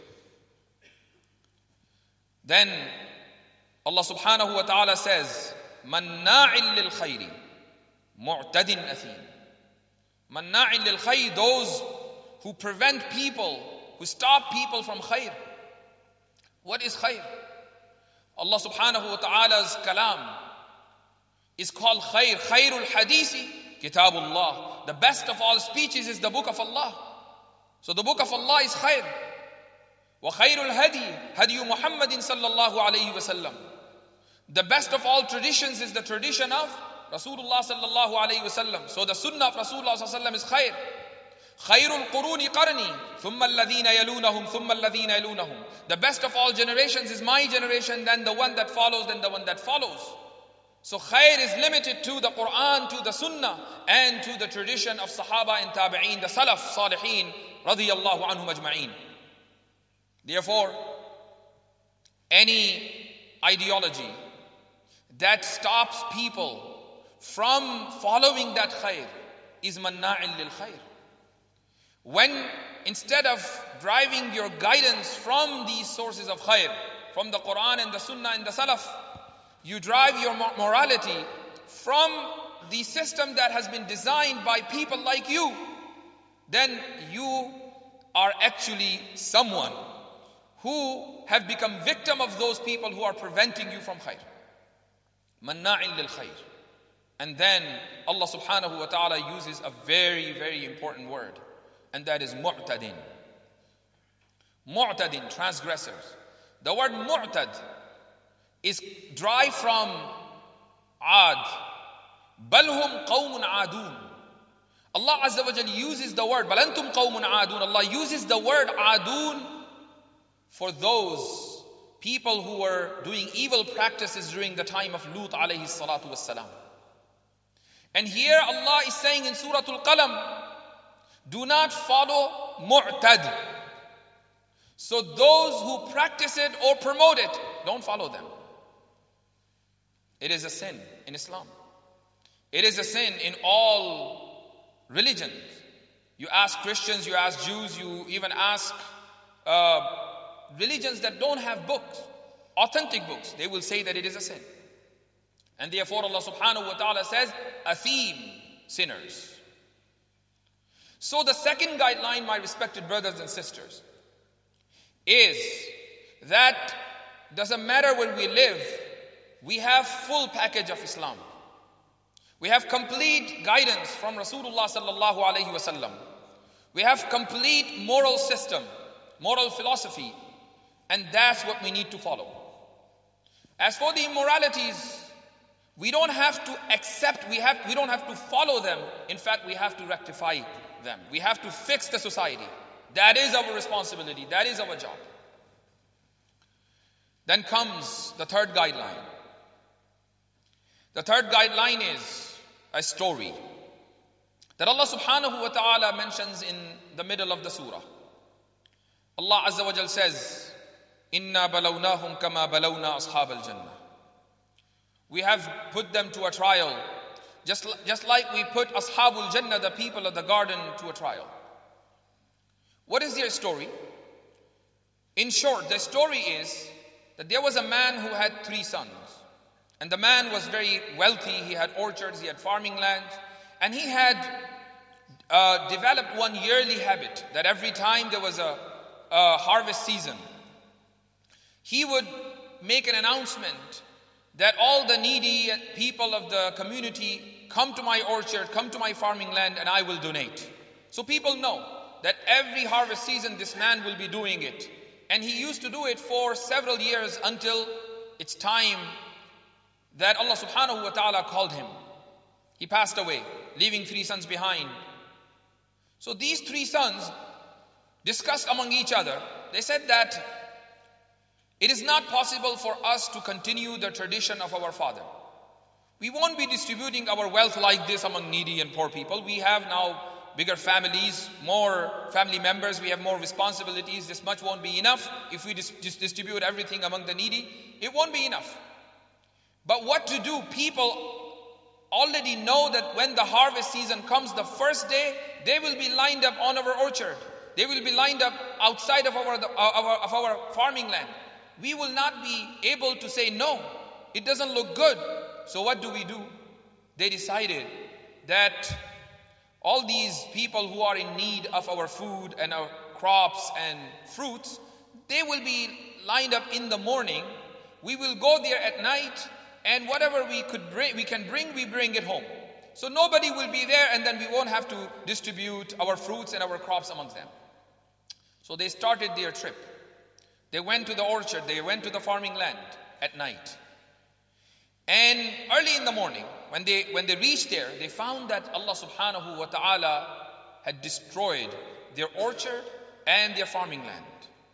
Then Allah subhanahu wa ta'ala says, Manna'in lil khayri, mu'tadin athim. Manna'in lil khayr, those who prevent people, who stop people from khayr. What is khayr? Allah subhanahu wa ta'ala's kalam is called khayr. Khayrul hadisi, kitabullah. The best of all speeches is the book of Allah. So the book of Allah is khayr. وَخَيْرُ الْهَدِي هَدِيُ مُحَمَّدٍ صَلَّى اللَّهُ عَلَيْهِ وَسَلَّمَ. The best of all traditions is the tradition of Rasulullah sallallahu alayhi wasallam. So the sunnah of Rasulullah sallallahu alayhi wasallam is khayr. خَيْرُ الْقُرُونِ قَرْنِي ثُمَّ الَّذِينَ يَلُونَهُمْ ثُمَّ الَّذِينَ يَلُونَهُمْ. The best of all generations is my generation, then the one that follows, then the one that follows. So khayr is limited to the Quran, to the sunnah, and to the tradition of Sahaba and Tabi'een, the Salaf, Salihin, radiyallahu anhum ajma'een. Therefore, any ideology that stops people from following that khayr is manna'in lil khayr. When instead of driving your guidance from these sources of khayr, from the Quran and the Sunnah and the Salaf, you drive your morality from the system that has been designed by people like you, then you are actually someone who have become victim of those people who are preventing you from khayr. Manna'in lil khayr. And then Allah subhanahu wa ta'ala uses a very, very important word, and that is mu'tadin. Mu'tadin, transgressors. The word mu'tad is derived from ad. Bal hum qawmun adun. Allah Azza wa Jalla uses the word, bal antum qawmun adun. Allah uses the word adun for those people who were doing evil practices during the time of Lut alayhi salatu wassalam. And here Allah is saying in Surah Al-Qalam, do not follow mu'tad. So those who practice it or promote it, don't follow them. It is a sin in Islam. It is a sin in all religions. You ask Christians, you ask Jews, you even ask religions that don't have books, authentic books, they will say that it is a sin. And therefore Allah subhanahu wa ta'ala says, athim, sinners. So the second guideline, my respected brothers and sisters, is that doesn't matter where we live, we have full package of Islam. We have complete guidance from Rasulullah sallallahu alaihi wasallam. We have complete moral system, moral philosophy, and that's what we need to follow. As for the immoralities, we don't have to accept, we don't have to follow them. In fact, we have to rectify them. We have to fix the society. That is our responsibility. That is our job. Then comes the third guideline. The third guideline is a story that Allah subhanahu wa ta'ala mentions in the middle of the surah. Allah Azza wa Jal says, Inna balawnahum kama balawna ashab al-jannah. We have put them to a trial, just like we put Ashabul Jannah, the people of the garden, to a trial. What is their story? In short, the story is that there was a man who had 3 sons. And the man was very wealthy. He had orchards, he had farming lands. And he had developed one yearly habit that every time there was a harvest season, he would make an announcement that all the needy people of the community come to my orchard, come to my farming land, and I will donate. So people know that every harvest season this man will be doing it. And he used to do it for several years until it's time that Allah subhanahu wa ta'ala called him. He passed away, leaving 3 sons behind. So these 3 sons discussed among each other. They said that it is not possible for us to continue the tradition of our father. We won't be distributing our wealth like this among needy and poor people. We have now bigger families, more family members, we have more responsibilities. This much won't be enough. If we just distribute everything among the needy, it won't be enough. But what to do? People already know that when the harvest season comes, the first day, they will be lined up on our orchard. They will be lined up outside of our farming land. We will not be able to say no. It doesn't look good. So what do? They decided that all these people who are in need of our food and our crops and fruits, they will be lined up in the morning. We will go there at night, and whatever we can bring, we bring it home. So nobody will be there, and then we won't have to distribute our fruits and our crops amongst them. So they started their trip. They went to the orchard, they went to the farming land at night. And early in the morning, when they reached there, they found that Allah subhanahu wa ta'ala had destroyed their orchard and their farming land.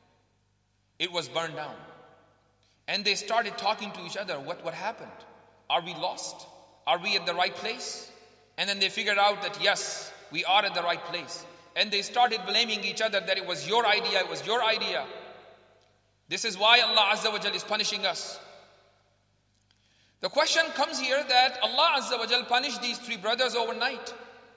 It was burned down. And they started talking to each other, what happened? Are we lost? Are we at the right place? And then they figured out that yes, we are at the right place. And they started blaming each other that it was your idea, it was your idea. This is why Allah Azza wa Jal is punishing us. The question comes here that Allah Azza wa Jal punished these 3 brothers overnight.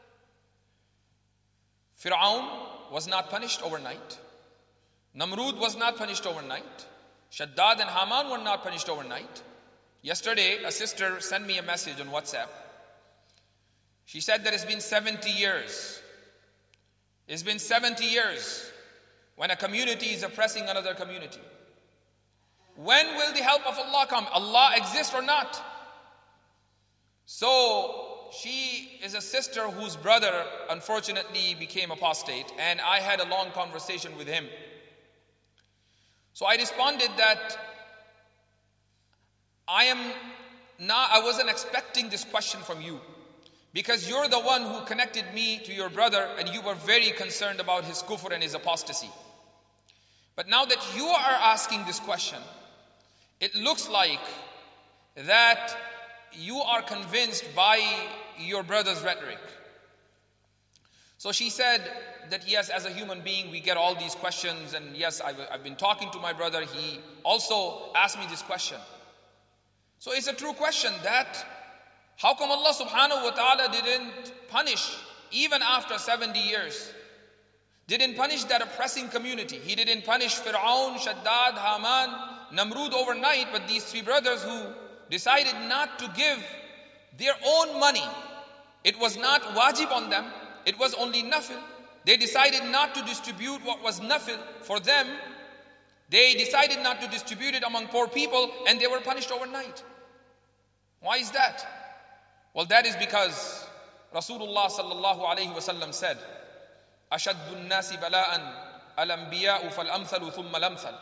Fir'aun was not punished overnight. Namrud was not punished overnight. Shaddad and Haman were not punished overnight. Yesterday, a sister sent me a message on WhatsApp. She said that it's been 70 years. It's been 70 years when a community is oppressing another community. When will the help of Allah come? Allah exists or not? So she is a sister whose brother unfortunately became apostate, and I had a long conversation with him. So I responded that I wasn't expecting this question from you, because you're the one who connected me to your brother, and you were very concerned about his kufr and his apostasy. But now that you are asking this question, it looks like that you are convinced by your brother's rhetoric. So she said that yes, as a human being, we get all these questions, and yes, I've been talking to my brother. He also asked me this question. So it's a true question that how come Allah subhanahu wa ta'ala didn't punish even after 70 years? Didn't punish that oppressing community. He didn't punish Fir'aun, Shaddad, Haman, Namrud overnight, but these 3 brothers who decided not to give their own money. It was not wajib on them. It was only nafil. They decided not to distribute what was nafil for them. They decided not to distribute it among poor people and they were punished overnight. Why is that? Well, that is because Rasulullah sallallahu alayhi wasallam said, "Ashaddu an-nasi bala'an al-anbiya'u fal-amthalu thumma al-amthal."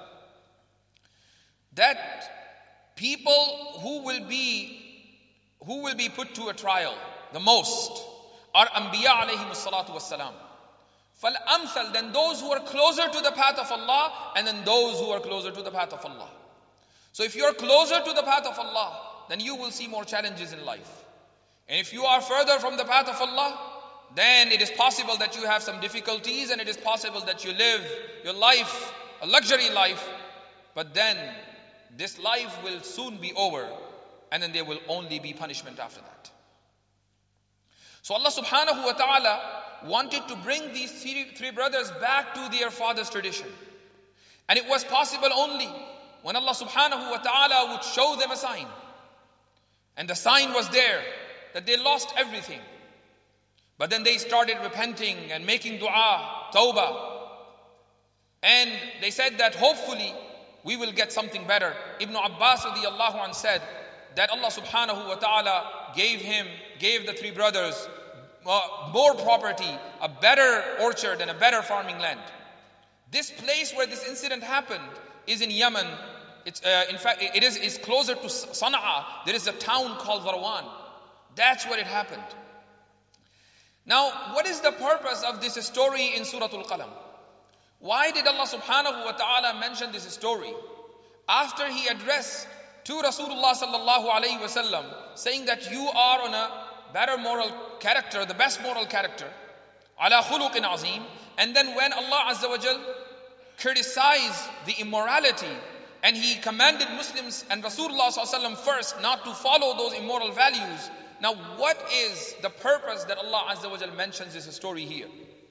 That people who will be put to a trial the most are Anbiya alayhimus salatu wassalam. Fal-amthal, then those who are closer to the path of Allah, and then those who are closer to the path of Allah. So if you are closer to the path of Allah, then you will see more challenges in life. And if you are further from the path of Allah, then it is possible that you have some difficulties, and it is possible that you live your life, a luxury life, but then this life will soon be over, and then there will only be punishment after that. So Allah subhanahu wa ta'ala wanted to bring these three brothers back to their father's tradition. And it was possible only when Allah subhanahu wa ta'ala would show them a sign. And the sign was there, that they lost everything. But then they started repenting and making dua, tawbah. And they said that hopefully we will get something better. Ibn Abbas radiyallahu anhu said that Allah subhanahu wa ta'ala gave the three brothers more property, a better orchard and a better farming land. This place where this incident happened is in Yemen. It's in fact it is closer to Sana'a. There is a town called Zarwan. That's where it happened. Now, what is the purpose of this story in Surah Al-Qalam? Why did Allah subhanahu wa ta'ala mention this story after He addressed to Rasulullah sallallahu alayhi wasallam, saying that you are on a better moral character, the best moral character, ala khuluqin azim, and then when Allah azza wa jal criticized the immorality and He commanded Muslims and Rasulullah sallallahu alayhi wasallam first not to follow those immoral values. Now, what is the purpose that Allah azza wa jal mentions this story here?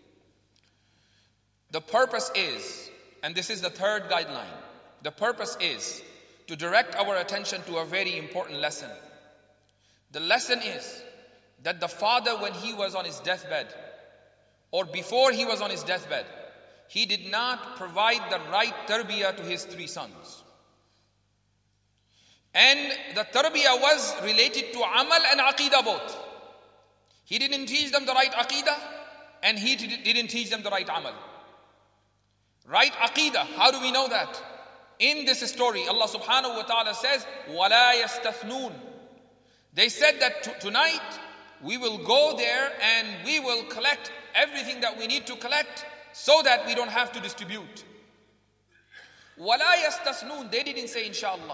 The purpose is, and this is the third guideline, the purpose is to direct our attention to a very important lesson. The lesson is that the father, when he was on his deathbed, or before he was on his deathbed, he did not provide the right tarbiyah to his three sons. And the tarbiyah was related to amal and aqidah both. He didn't teach them the right aqidah, and he didn't teach them the right amal. Right aqidah, how do we know that? In this story, Allah subhanahu wa ta'ala says, وَلَا يَسْتَثْنُونَ. They said that tonight, we will go there and we will collect everything that we need to collect so that we don't have to distribute. وَلَا يَسْتَثْنُونَ. They didn't say inshallah.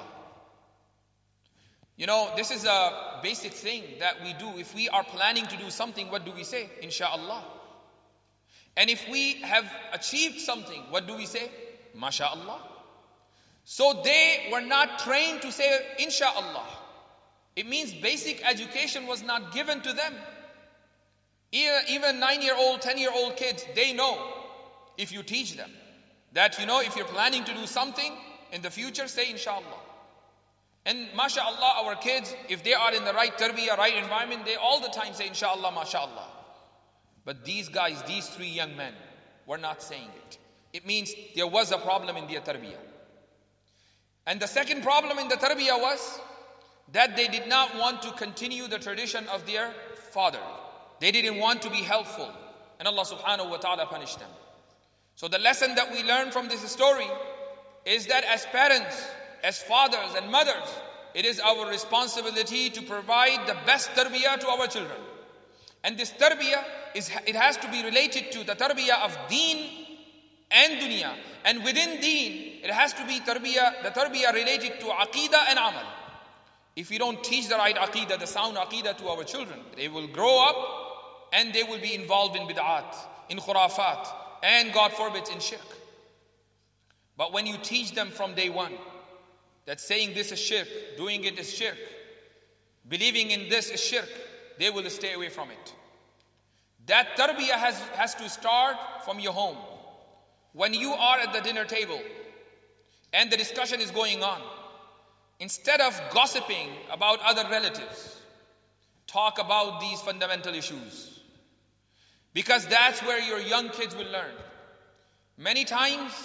You know, this is a basic thing that we do. If we are planning to do something, what do we say? Insha'Allah. And if we have achieved something, what do we say? MashaAllah. So they were not trained to say Insha'Allah. It means basic education was not given to them. Even 9-year-old, 10-year-old kids, they know if you teach them that, you know, if you're planning to do something in the future, say Insha'Allah. And MashaAllah, our kids, if they are in the right tarbiyah, right environment, they all the time say Insha'Allah, MashaAllah. But these guys, these three young men, were not saying it. It means there was a problem in their tarbiyah. And the second problem in the tarbiyah was that they did not want to continue the tradition of their father. They didn't want to be helpful. And Allah subhanahu wa ta'ala punished them. So the lesson that we learn from this story is that as parents, as fathers and mothers, it is our responsibility to provide the best tarbiyah to our children. And this tarbiyah, it has to be related to the tarbiyah of deen and dunya. And within deen, it has to be the tarbiyah related to aqidah and amal. If we don't teach the right aqidah, the sound aqidah to our children, they will grow up and they will be involved in bid'at, in khurafat, and God forbid in shirk. But when you teach them from day one, that saying this is shirk, doing it is shirk, believing in this is shirk, they will stay away from it. That tarbiyah has to start from your home. When you are at the dinner table and the discussion is going on, instead of gossiping about other relatives, talk about these fundamental issues. Because that's where your young kids will learn. Many times,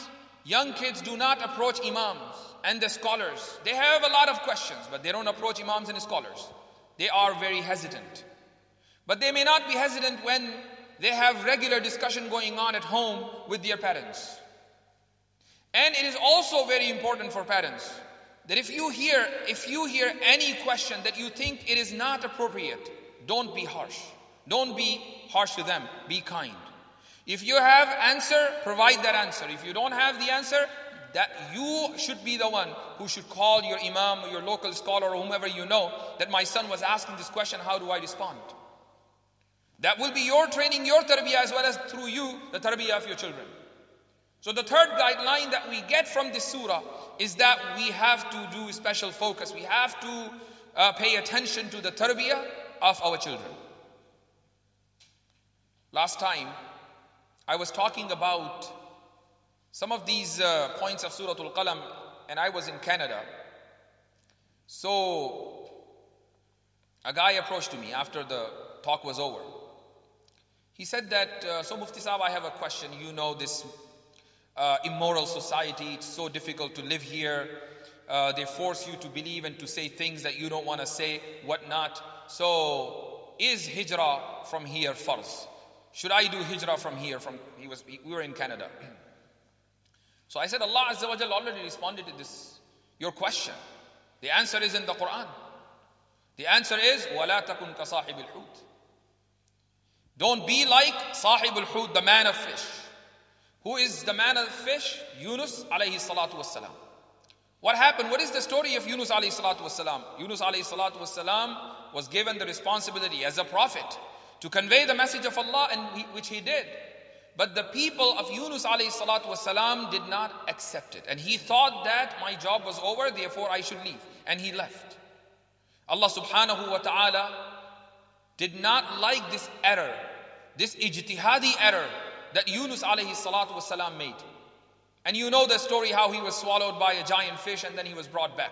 young kids do not approach imams and the scholars. They have a lot of questions, but they don't approach imams and scholars. They are very hesitant. But they may not be hesitant when they have regular discussion going on at home with their parents. And it is also very important for parents that if you hear any question that you think it is not appropriate, don't be harsh. Don't be harsh to them. Be kind. If you have answer, provide that answer. If you don't have the answer, that you should be the one who should call your imam or your local scholar or whomever you know that my son was asking this question, how do I respond? That will be your training, your tarbiyah, as well as through you, the tarbiyah of your children. So the third guideline that we get from this surah is that we have to do special focus. We have to pay attention to the tarbiyah of our children. Last time, I was talking about some of these points of Surah Al-Qalam, and I was in Canada. So, a guy approached me after the talk was over. He said that, so Mufti Sahab, I have a question. You know this immoral society, it's so difficult to live here. They force you to believe and to say things that you don't want to say, whatnot. So, is hijrah from here farz? Should I do hijrah from here? We were in Canada. So I said, Allah Azza wa Jalla already responded to this, your question. The answer is in the Quran. The answer is, وَلَا تَكُنْ كَصَاحِبِ الْحُوتِ. Don't be like Sahib al-Hut, the man of fish. Who is the man of fish? Yunus alayhi salatu wassalam. What happened? What is the story of Yunus alayhi salatu wassalam? Yunus alayhi salatu wassalam was given the responsibility as a prophet to convey the message of Allah, and which he did. But the people of Yunus alayhi salatu wasalam did not accept it. And he thought that my job was over, therefore I should leave. And he left. Allah subhanahu wa ta'ala did not like this error, this ijtihadi error that Yunus alayhi salatu wasalam made. And you know the story how he was swallowed by a giant fish and then he was brought back.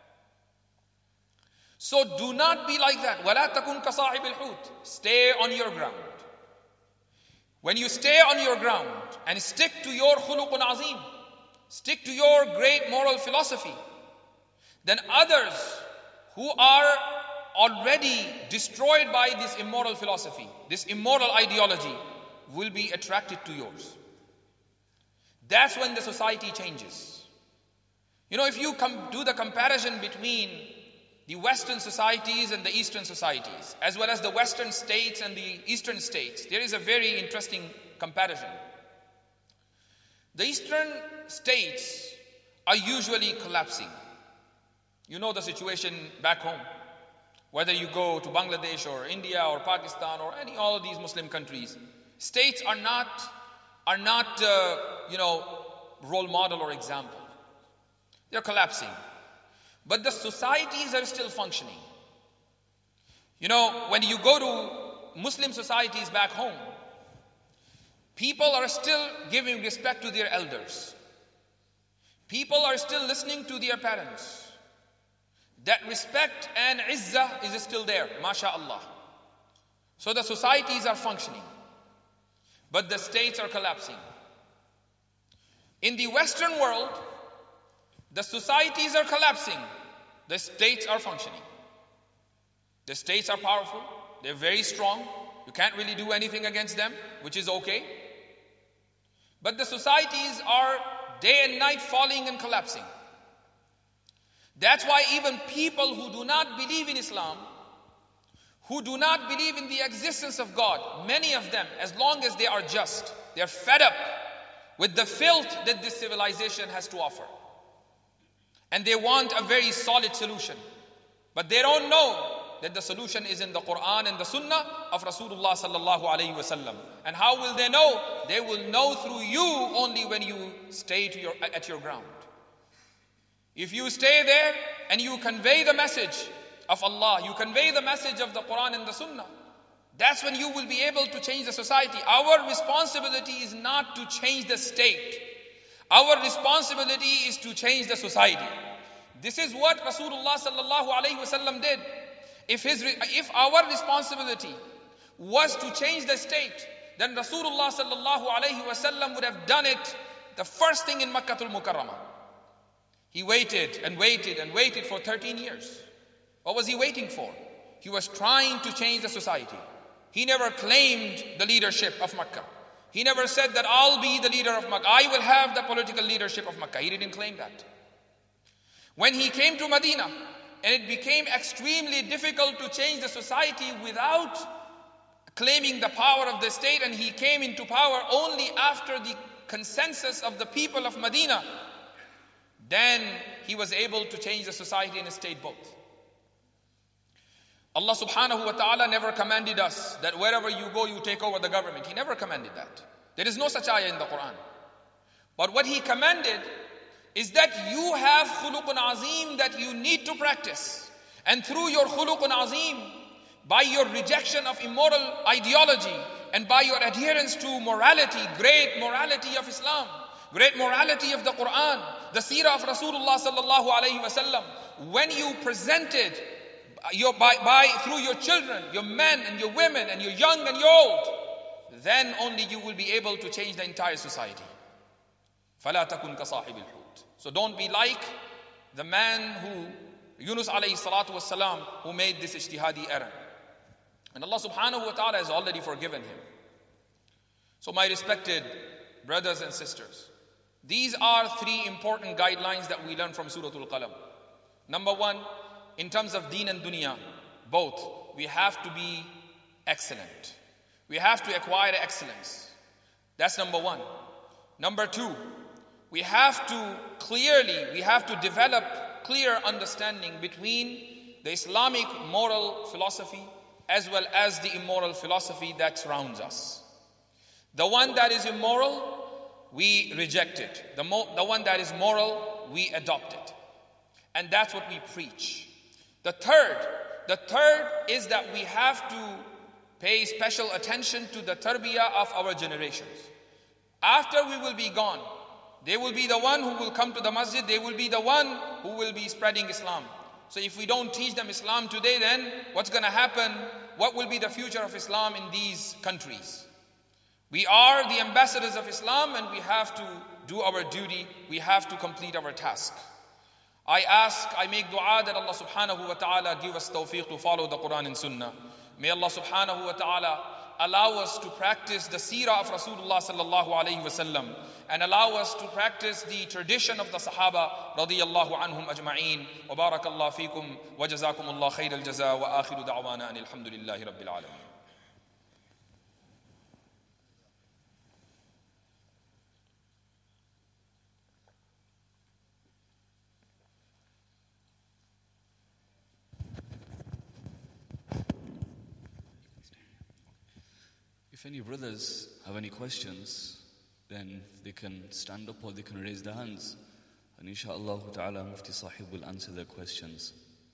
So do not be like that. وَلَا تَكُنْ كَصَاحِبِ الْحُوتِ. Stay on your ground. When you stay on your ground and stick to your khuluqun azim, stick to your great moral philosophy, then others who are already destroyed by this immoral philosophy, this immoral ideology, will be attracted to yours. That's when the society changes. You know, if you do the comparison between the Western societies and the Eastern societies, as well as the Western states and the Eastern states, there is a very interesting comparison. The Eastern states are usually collapsing. You know the situation back home. Whether you go to Bangladesh or India or Pakistan or all of these Muslim countries, states are not role model or example. They're collapsing. But the societies are still functioning. You know, when you go to Muslim societies back home, people are still giving respect to their elders. People are still listening to their parents. That respect and izzah is still there, mashallah. So the societies are functioning. But the states are collapsing. In the Western world, the societies are collapsing. The states are functioning. The states are powerful. They're very strong. You can't really do anything against them, which is okay. But the societies are day and night falling and collapsing. That's why even people who do not believe in Islam, who do not believe in the existence of God, many of them, as long as they are just, they're fed up with the filth that this civilization has to offer. And they want a very solid solution. But they don't know that the solution is in the Quran and the Sunnah of Rasulullah sallallahu alayhi wasallam. And how will they know? They will know through you only when you stay at your ground. If you stay there and you convey the message of Allah, you convey the message of the Quran and the Sunnah, that's when you will be able to change the society. Our responsibility is not to change the state. Our responsibility is to change the society. This is what Rasulullah sallallahu alayhi wasallam did. If our responsibility was to change the state, then Rasulullah sallallahu alayhi wasallam would have done it the first thing in Makkah al-Mukarramah. He waited and waited and waited for 13 years. What was he waiting for? He was trying to change the society. He never claimed the leadership of Makkah. He never said that I'll be the leader of Makkah. I will have the political leadership of Makkah. He didn't claim that. When he came to Medina, and it became extremely difficult to change the society without claiming the power of the state, and he came into power only after the consensus of the people of Medina, then he was able to change the society and the state both. Allah subhanahu wa ta'ala never commanded us that wherever you go, you take over the government. He never commanded that. There is no such ayah in the Quran. But what He commanded is that you have khuluqun azim that you need to practice. And through your khuluqun azim, by your rejection of immoral ideology, and by your adherence to morality, great morality of Islam, great morality of the Quran, the seerah of Rasulullah sallallahu alayhi wa sallam, when you presented through your children, your men and your women and your young and your old, then only you will be able to change the entire society. فَلَا تَكُنْ كَصَاحِبِ الْحُوتِ. So don't be like the man who, Yunus alayhi salatu wasalam, who made this ijtihadi error. And Allah subhanahu wa ta'ala has already forgiven him. So my respected brothers and sisters, these are three important guidelines that we learn from Surah Al-Qalam. Number one, in terms of deen and dunya, both, we have to be excellent. We have to acquire excellence. That's number one. Number two, we have to develop clear understanding between the Islamic moral philosophy as well as the immoral philosophy that surrounds us. The one that is immoral, we reject it. The one that is moral, we adopt it. And that's what we preach. The third is that we have to pay special attention to the tarbiyah of our generations. After we will be gone, they will be the one who will come to the masjid, they will be the one who will be spreading Islam. So if we don't teach them Islam today, then what's going to happen? What will be the future of Islam in these countries? We are the ambassadors of Islam, and we have to do our duty. We have to complete our task. I make dua that Allah subhanahu wa ta'ala give us tawfiq to follow the Quran and Sunnah. May Allah subhanahu wa ta'ala allow us to practice the seerah of Rasulullah sallallahu alayhi wa sallam, and allow us to practice the tradition of the Sahaba radiyallahu anhum ajma'een. Wa barakallahu feekum wa jazakumullah khayr al-jaza wa akhiru da'wana anil hamdulillahi rabbil alamin. If any brothers have any questions, then they can stand up or they can raise their hands. And inshaAllah ta'ala, Mufti Sahib will answer their questions.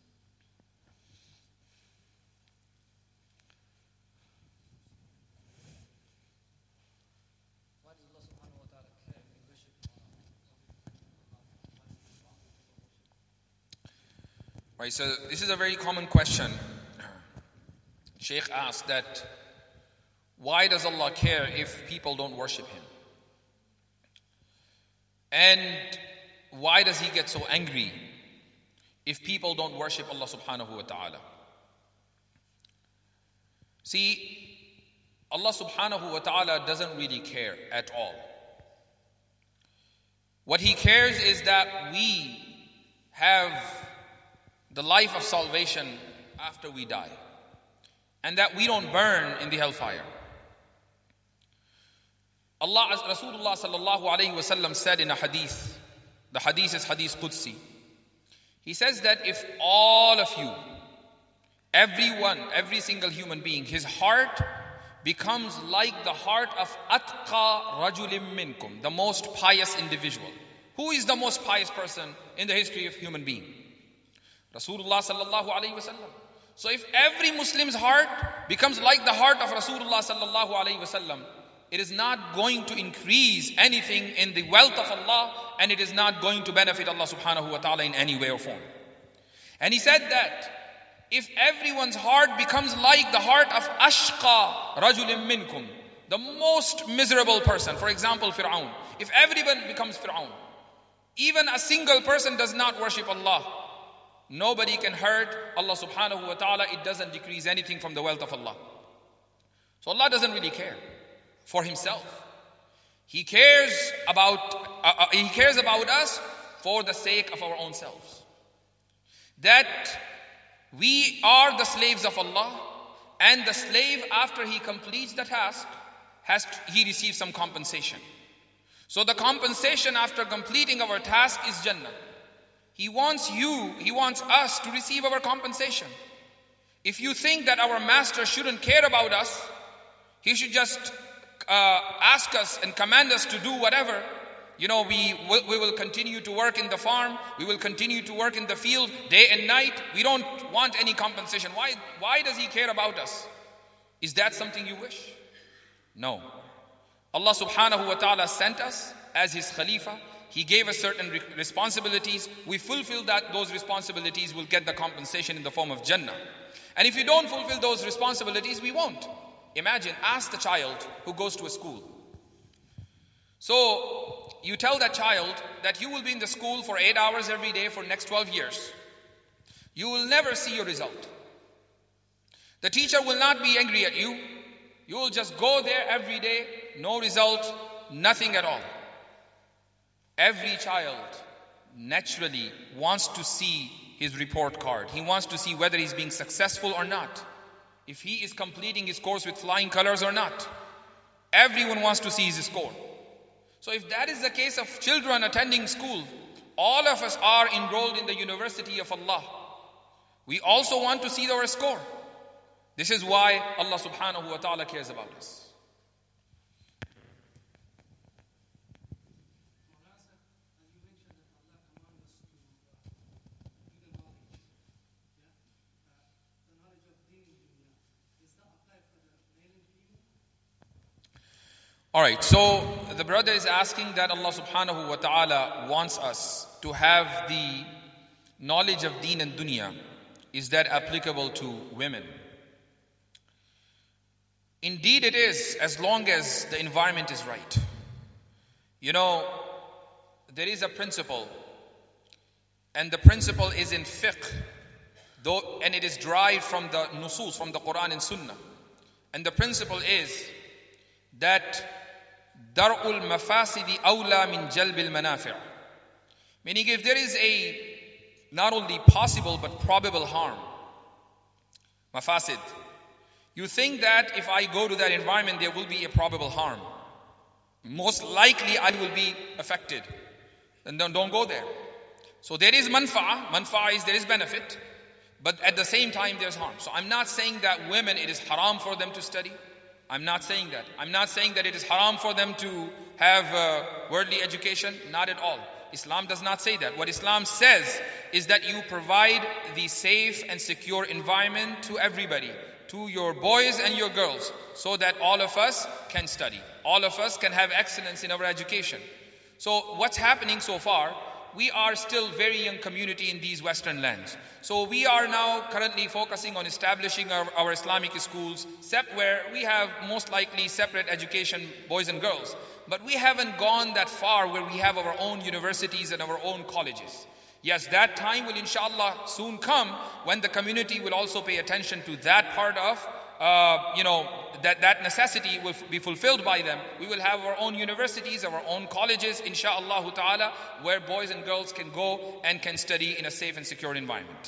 Right, so this is a very common question. Shaykh asked that, why does Allah care if people don't worship Him? And why does He get so angry if people don't worship Allah subhanahu wa ta'ala? See, Allah subhanahu wa ta'ala doesn't really care at all. What He cares is that we have the life of salvation after we die, and that we don't burn in the hellfire. Rasulullah sallallahu alayhi wa sallam said in a hadith, the hadith is hadith Qudsi. He says that if all of you, everyone, every single human being, his heart becomes like the heart of atqa rajulim minkum, the most pious individual. Who is the most pious person in the history of human being? Rasulullah sallallahu alayhi wa sallam. So if every Muslim's heart becomes like the heart of Rasulullah sallallahu alayhi wa sallam, it is not going to increase anything in the wealth of Allah, and it is not going to benefit Allah subhanahu wa ta'ala in any way or form. And he said that if everyone's heart becomes like the heart of ashqa rajulim minkum, The most miserable person, for example, Fir'aun. If everyone becomes Fir'aun, even a single person does not worship Allah, nobody can hurt Allah subhanahu wa ta'ala. It doesn't decrease anything from the wealth of Allah. So Allah doesn't really care for himself. He cares about us for the sake of our own selves. That we are the slaves of Allah, and the slave, after he completes the task, he receives some compensation. So the compensation after completing our task is Jannah. He wants us to receive our compensation. If you think that our master shouldn't care about us, he should just ask us and command us to do whatever. We will continue to work in the farm. We will continue to work in the field day and night. We don't want any compensation. Why does he care about us? Is that something you wish? No. Allah subhanahu wa ta'ala sent us as his Khalifa. He gave us certain responsibilities. We fulfill those responsibilities, we'll get the compensation in the form of Jannah. And if you don't fulfill those responsibilities, we won't. Imagine, ask the child who goes to a school. So, you tell that child that you will be in the school for 8 hours every day for next 12 years. You will never see your result. The teacher will not be angry at you. You will just go there every day, no result, nothing at all. Every child naturally wants to see his report card. He wants to see whether he's being successful or not. If he is completing his course with flying colors or not. Everyone wants to see his score. So if that is the case of children attending school, all of us are enrolled in the University of Allah. We also want to see our score. This is why Allah subhanahu wa ta'ala cares about us. Alright, so the brother is asking that Allah subhanahu wa ta'ala wants us to have the knowledge of deen and dunya. Is that applicable to women? Indeed it is, as long as the environment is right. There is a principle, and the principle is in fiqh, and it is derived from the nusus, from the Quran and Sunnah. And the principle is that dar'ul mafasidi awla min jalbil manafi'. Meaning, if there is a not only possible but probable harm, mafasid, you think that if I go to that environment there will be a probable harm, most likely I will be affected, then don't go there. So there is manfa'a is there is benefit, but at the same time there's harm. So I'm not saying that women, it is haram for them to study. I'm not saying that. I'm not saying that it is haram for them to have worldly education. Not at all. Islam does not say that. What Islam says is that you provide the safe and secure environment to everybody, to your boys and your girls, so that all of us can study. All of us can have excellence in our education. So what's happening so far? We are still very young community in these Western lands. So we are now currently focusing on establishing our Islamic schools, where we have most likely separate education, boys and girls. But we haven't gone that far where we have our own universities and our own colleges. Yes, that time will inshallah soon come when the community will also pay attention to that part of, that necessity will be fulfilled by them. We will have our own universities, our own colleges, inshallah ta'ala, where boys and girls can go and can study in a safe and secure environment.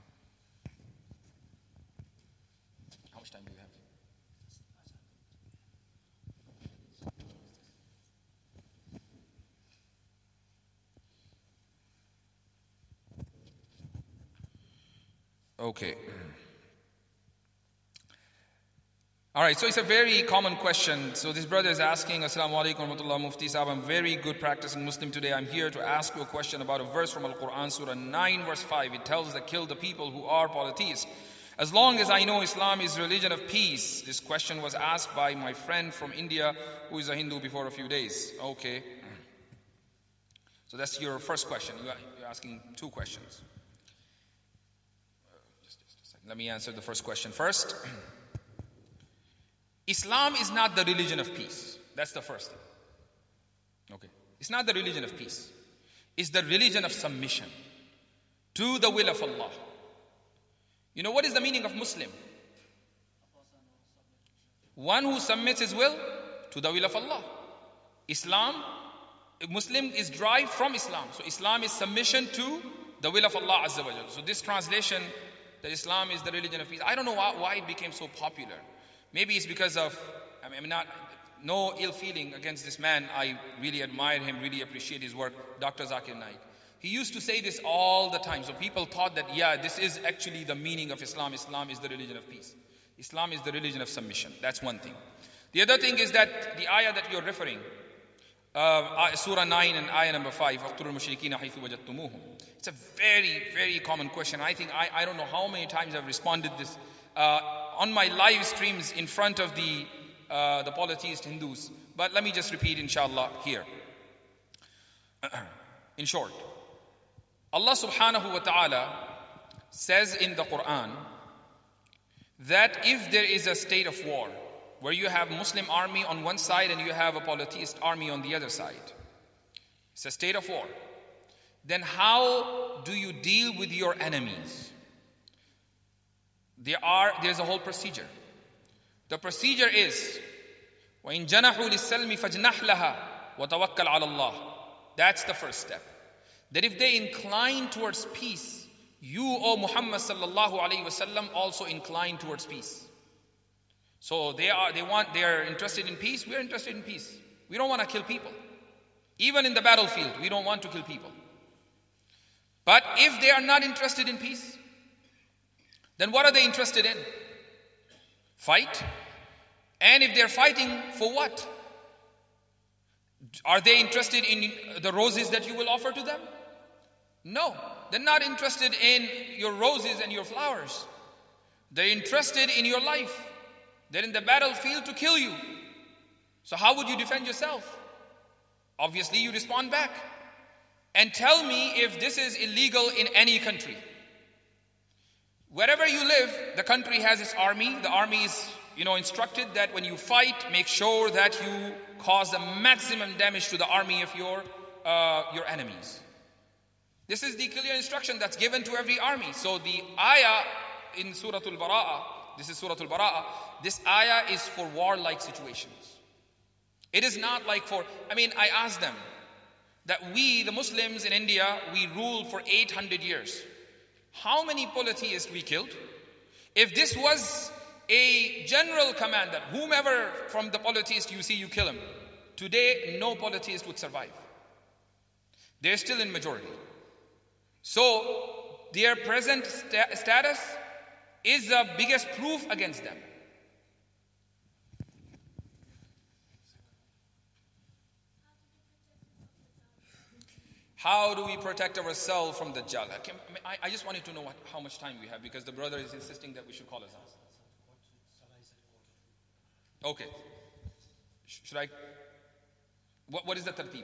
How much time do you have? Okay. Alright, so it's a very common question. So this brother is asking, Assalamu alaikum wa rahmatullah mufti sahab, I'm very good practicing Muslim today. I'm here to ask you a question about a verse from Al-Quran, Surah 9 verse 5. It tells us to kill the people who are polytheists. As long as I know Islam is religion of peace. This question was asked by my friend from India who is a Hindu before a few days. Okay. So that's your first question. You're asking two questions. Just a second. Let me answer the first question first. Islam is not the religion of peace. That's the first thing. Okay. It's not the religion of peace. It's the religion of submission to the will of Allah. You know what is the meaning of Muslim? One who submits his will to the will of Allah. Muslim is derived from Islam. So Islam is submission to the will of Allah Azza wa Jalla. So this translation that Islam is the religion of peace, I don't know why it became so popular. Maybe it's because of, no ill feeling against this man. I really admire him, really appreciate his work, Dr. Zakir Naik. He used to say this all the time. So people thought that, this is actually the meaning of Islam. Islam is the religion of peace. Islam is the religion of submission. That's one thing. The other thing is that the ayah that you're referring, Surah 9 and ayah number 5, it's a very, very common question. I think I don't know how many times I've responded this on my live streams in front of the polytheist Hindus. But let me just repeat, inshallah, here. In short, Allah subhanahu wa ta'ala says in the Quran that if there is a state of war where you have Muslim army on one side and you have a polytheist army on the other side, it's a state of war, then how do you deal with your enemies? There's a whole procedure. The procedure is وَإِن جَنَحُوا لِلسَّلْمِ فَاجْنَحْ لَهَا وَتَوَكَّلْ عَلَى اللَّهِ. That's the first step. That if they incline towards peace, you, O Muhammad sallallahu alayhi wasallam, also incline towards peace. So they are interested in peace. We are interested in peace. We don't want to kill people. Even in the battlefield, we don't want to kill people. But if they are not interested in peace, then what are they interested in? Fight. And if they're fighting, for what? Are they interested in the roses that you will offer to them? No. They're not interested in your roses and your flowers. They're interested in your life. They're in the battlefield to kill you. So how would you defend yourself? Obviously, you respond back. And tell me if this is illegal in any country. Wherever you live, the country has its army. The army is, instructed that when you fight, make sure that you cause the maximum damage to the army of your enemies. This is the clear instruction that's given to every army. So the ayah in Surah Al-Bara'ah, this is Surah Al-Bara'ah, this ayah is for warlike situations. It is not like I asked them that we, the Muslims in India, we ruled for 800 years. How many polytheists we killed? If this was a general command that whomever from the polytheist you see, you kill him. Today, no polytheist would survive. They're still in majority. So, their present status is the biggest proof against them. How do we protect ourselves from Dajjal? I just wanted to know how much time we have, because the brother is insisting that we should call us out. Okay. Should I? What is the tartib?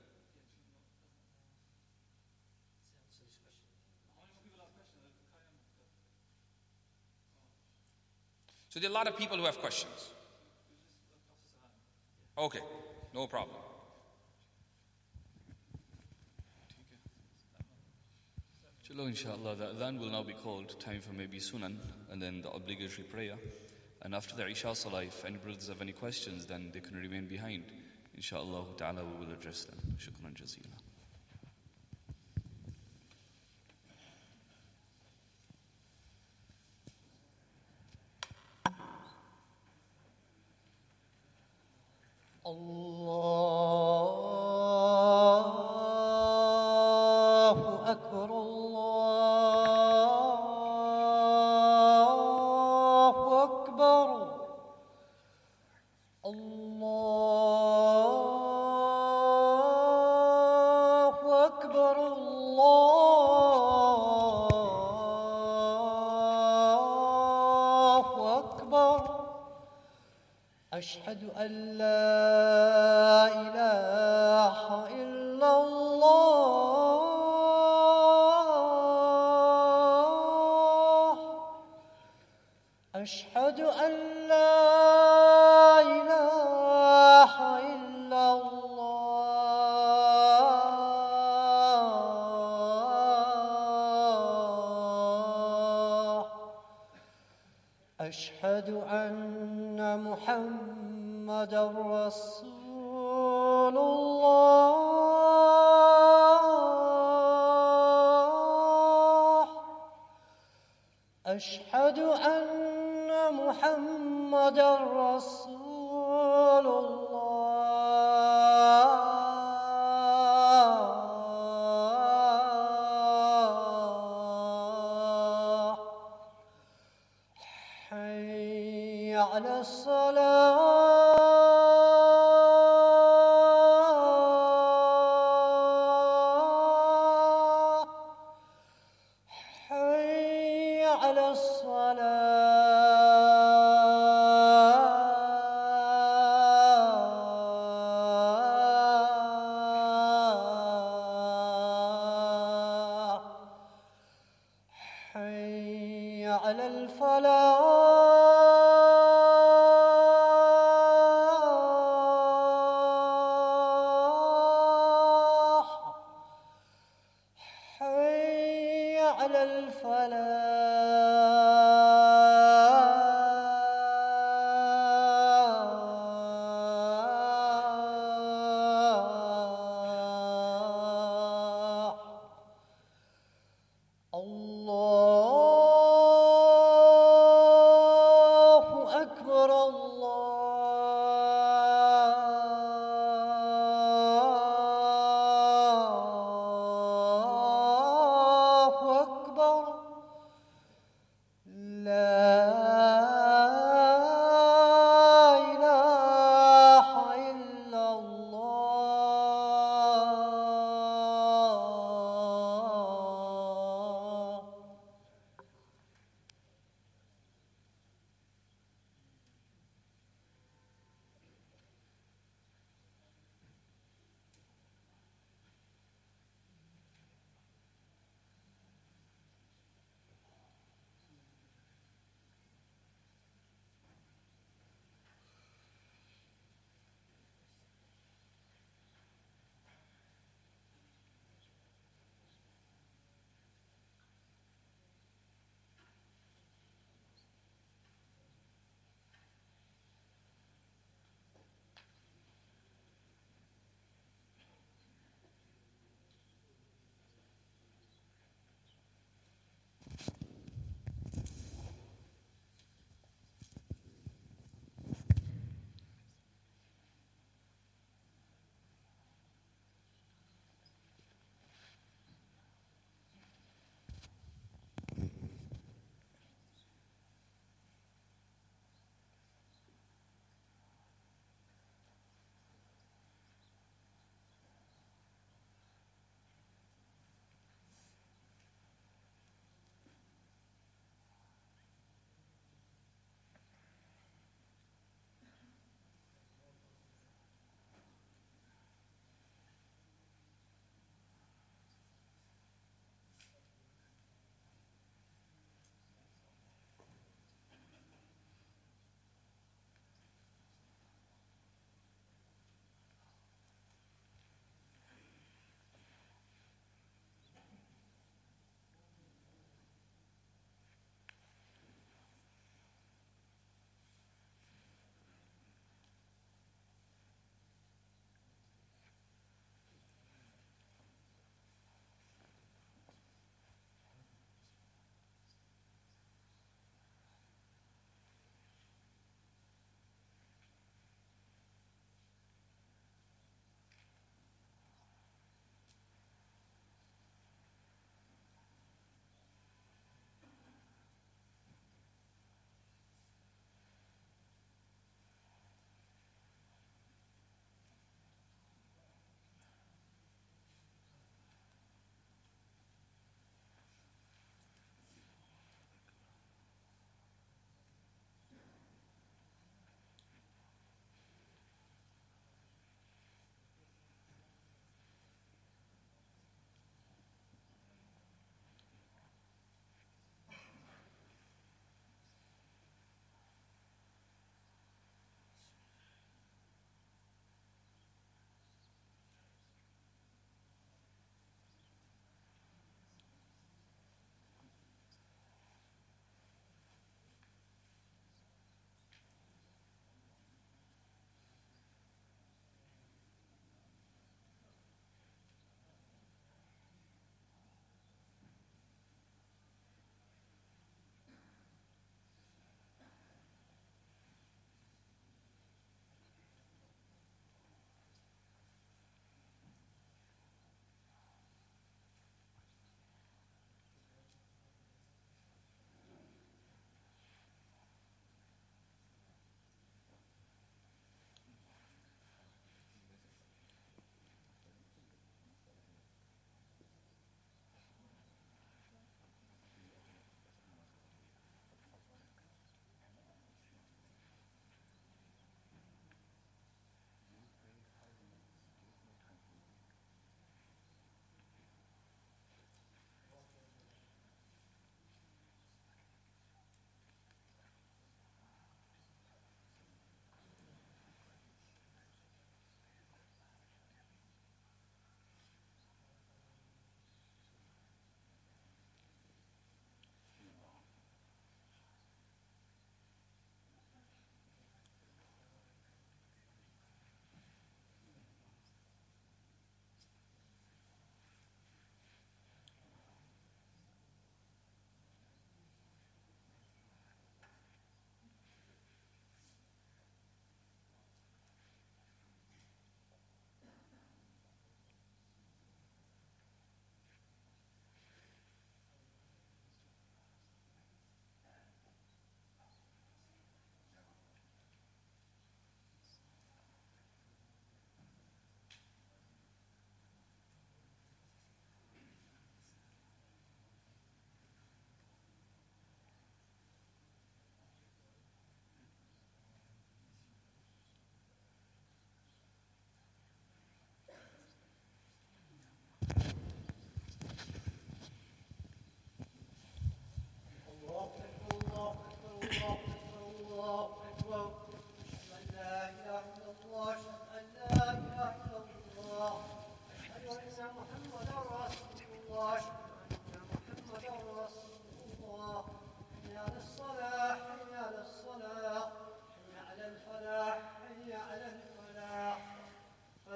So there are a lot of people who have questions. Okay, no problem. Inshallah, the adhan will now be called, time for maybe sunan, and then the obligatory prayer. And after the Isha Salah, if any brothers have any questions, then they can remain behind. Inshallah ta'ala, we will address them. Shukran jazila. Allahu Akbar, Allahu Akbar, Allahu Akbar, Allahu Akbar. أشهد أن لا إله إلا الله أشهد أن لا محمد رسول الله أشهد أن محمد رسول الله حي على الصلاة حي على الصلاة حي على الفلاح حي على الفلاح الله أكبر الله أكبر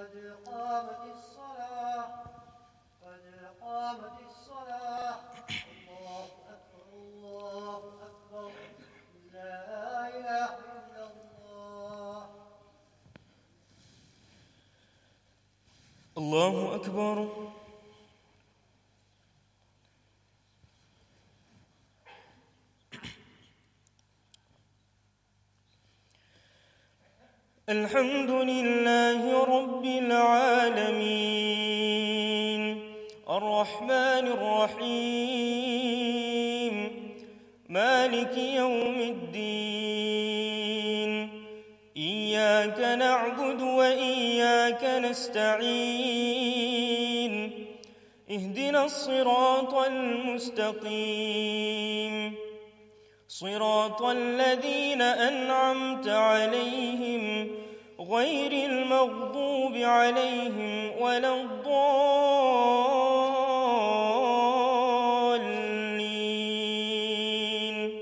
قد قامت الصلاة قد قامت الصلاة الله أكبر الله أكبر لا إله إلا الله الله أكبر. الحمد لله رب العالمين الرحمن الرحيم مالك يوم الدين إياك نعبد وإياك نستعين اهدنا الصراط المستقيم صراط الذين أنعمت عليهم غير المغضوب عليهم ولا الضالين.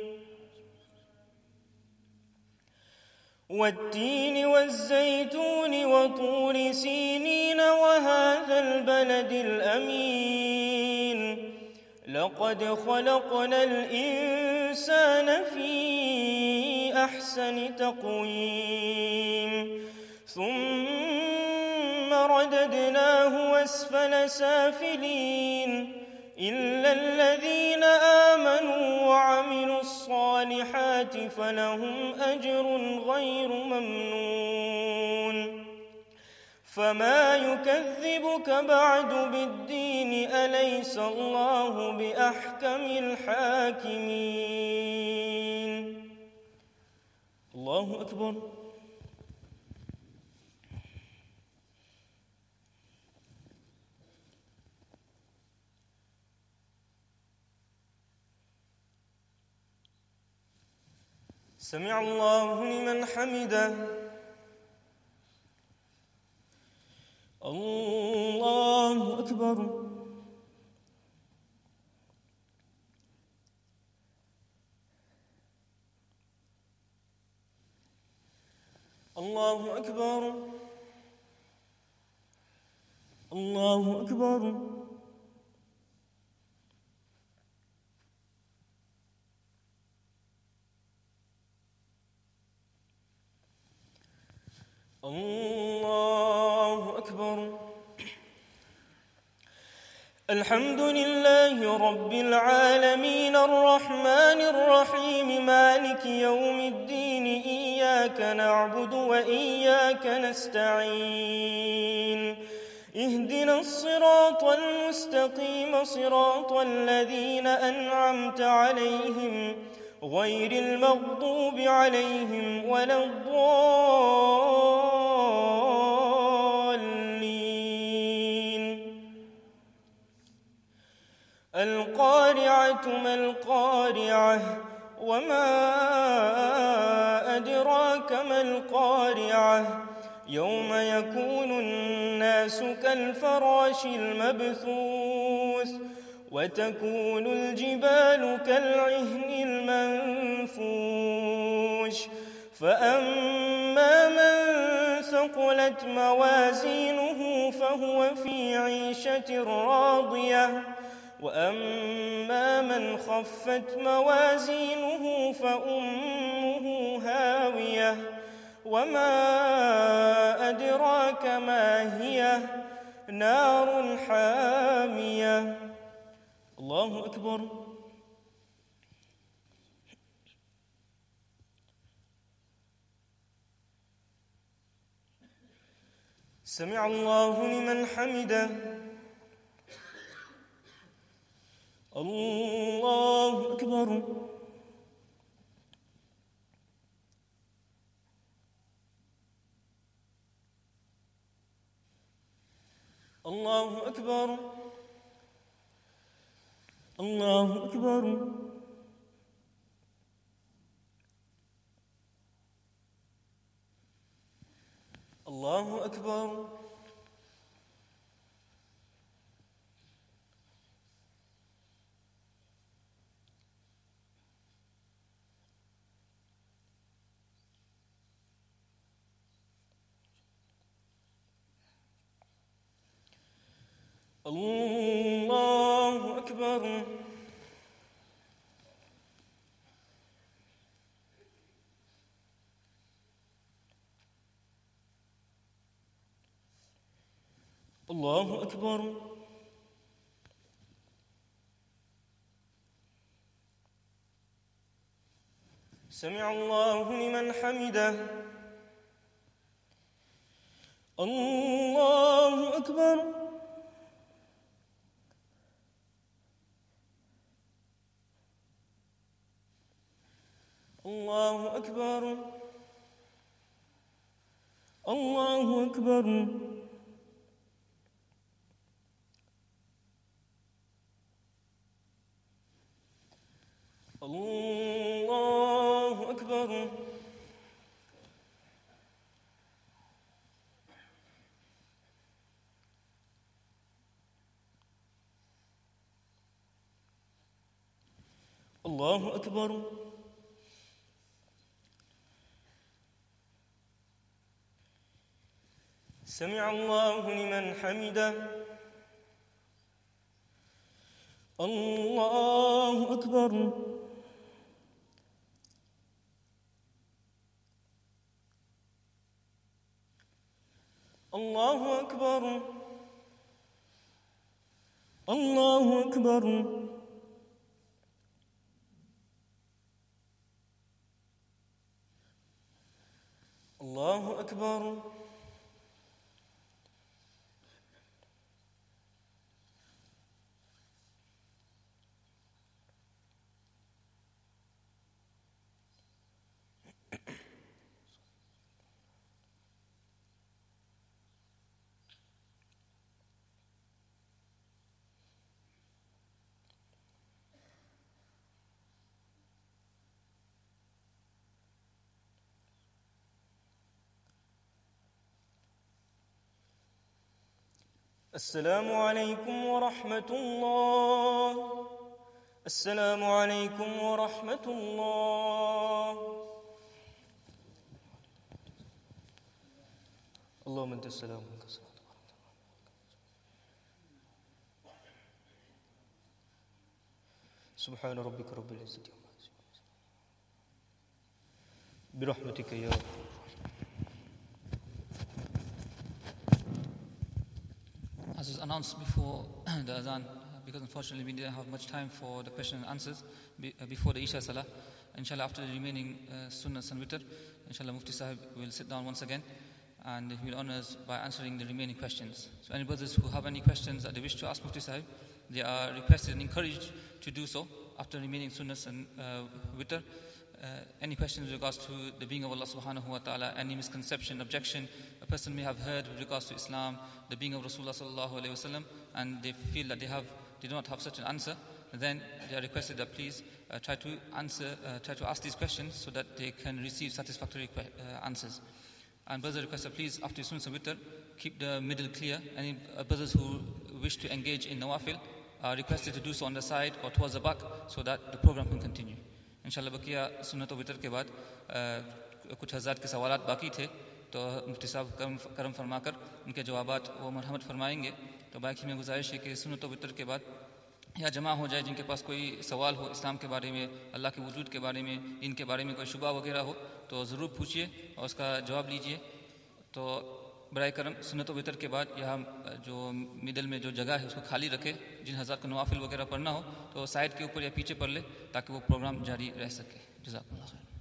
والتين والزيتون وطور سينين وهذا البلد الأمين لقد خلقنا الإنسان في أحسن تقويم ثم رددناه أسفل سافلين إلا الذين آمنوا وعملوا الصالحات فلهم أجر غير ممنون. فما يكذبك بعد بالدين أليس الله بأحكم الحاكمين. الله أكبر. سمع الله لمن حمده. الله أكبر. الله أكبر. الله أكبر. الله أكبر. الحمد لله رب العالمين الرحمن الرحيم مالك يوم الدين إياك نعبد وإياك نستعين اهدنا الصراط المستقيم صراط الذين أنعمت عليهم غير المغضوب عليهم ولا الضالين. القارعة ما القارعة وما أدراك ما القارعة يوم يكون الناس كالفراش المبثوث وتكون الجبال كالعهن المنفوش فأما من ثقلت موازينه فهو في عيشة راضية وأما من خفت موازينه فأمه هاوية وما أدراك ما هي نار حامية. الله أكبر. سمع الله لمن حمده. الله أكبر. الله أكبر. الله أكبر. الله أكبر. الله أكبر الله أكبر سمع الله لمن حمده الله أكبر الله أكبر الله أكبر الله أكبر الله أكبر سمع الله لمن حمده الله أكبر الله أكبر الله أكبر الله أكبر السلام عليكم ورحمة الله السلام عليكم ورحمة الله اللهم أنت السلام ومنك السلام سبحان ربك رب العزة عما يصفون برحمتك يا رب. As was announced before the Adhan, because unfortunately we didn't have much time for the question and answers before the Isha Salah. Inshallah, after the remaining Sunnahs and Witr, inshallah Mufti Sahib will sit down once again and he will honor us by answering the remaining questions. So any brothers who have any questions that they wish to ask Mufti Sahib, they are requested and encouraged to do so after remaining Sunnahs and Witr. Any questions with regards to the being of Allah subhanahu wa ta'ala, any misconception, objection a person may have heard with regards to Islam, the being of Rasulullah sallallahu alayhi wa sallam, and they feel that they do not have such an answer, then they are requested that please try to ask these questions so that they can receive satisfactory answers. And brothers request that please after Sunnah and Witr, keep the middle clear. Any brothers who wish to engage in Nawafil are requested to do so on the side or towards the back so that the program can continue. इंशाल्लाह बकिया सुन्नत और वितर के बाद कुछ हज़ार के सवालात बाकी थे तो मुफ्ती साहब करम फरमाकर उनके जवाबात वो मरहमत फरमाएंगे. तो बाकी में गुजारिश है कि सुन्नत और वितर के बाद या जमा हो जाए जिनके पास कोई सवाल हो इस्लाम के बारे में, अल्लाह के वजूद के बारे में, इनके बारे में कोई शुबा वगैरह हो तो ज़रूर पूछिए और उसका जवाब लीजिए. तो बराए करम सुन्नत और वितर के बाद यहाँ जो मिडल में जो जगह है उसको खाली रखे. जिन हज़ार को नवाफिल वगैरह पढ़ना हो तो साइड के ऊपर या पीछे पढ़ ले ताकि वो प्रोग्राम जारी रह सके. जज़ाकुमुल्लाह खैर.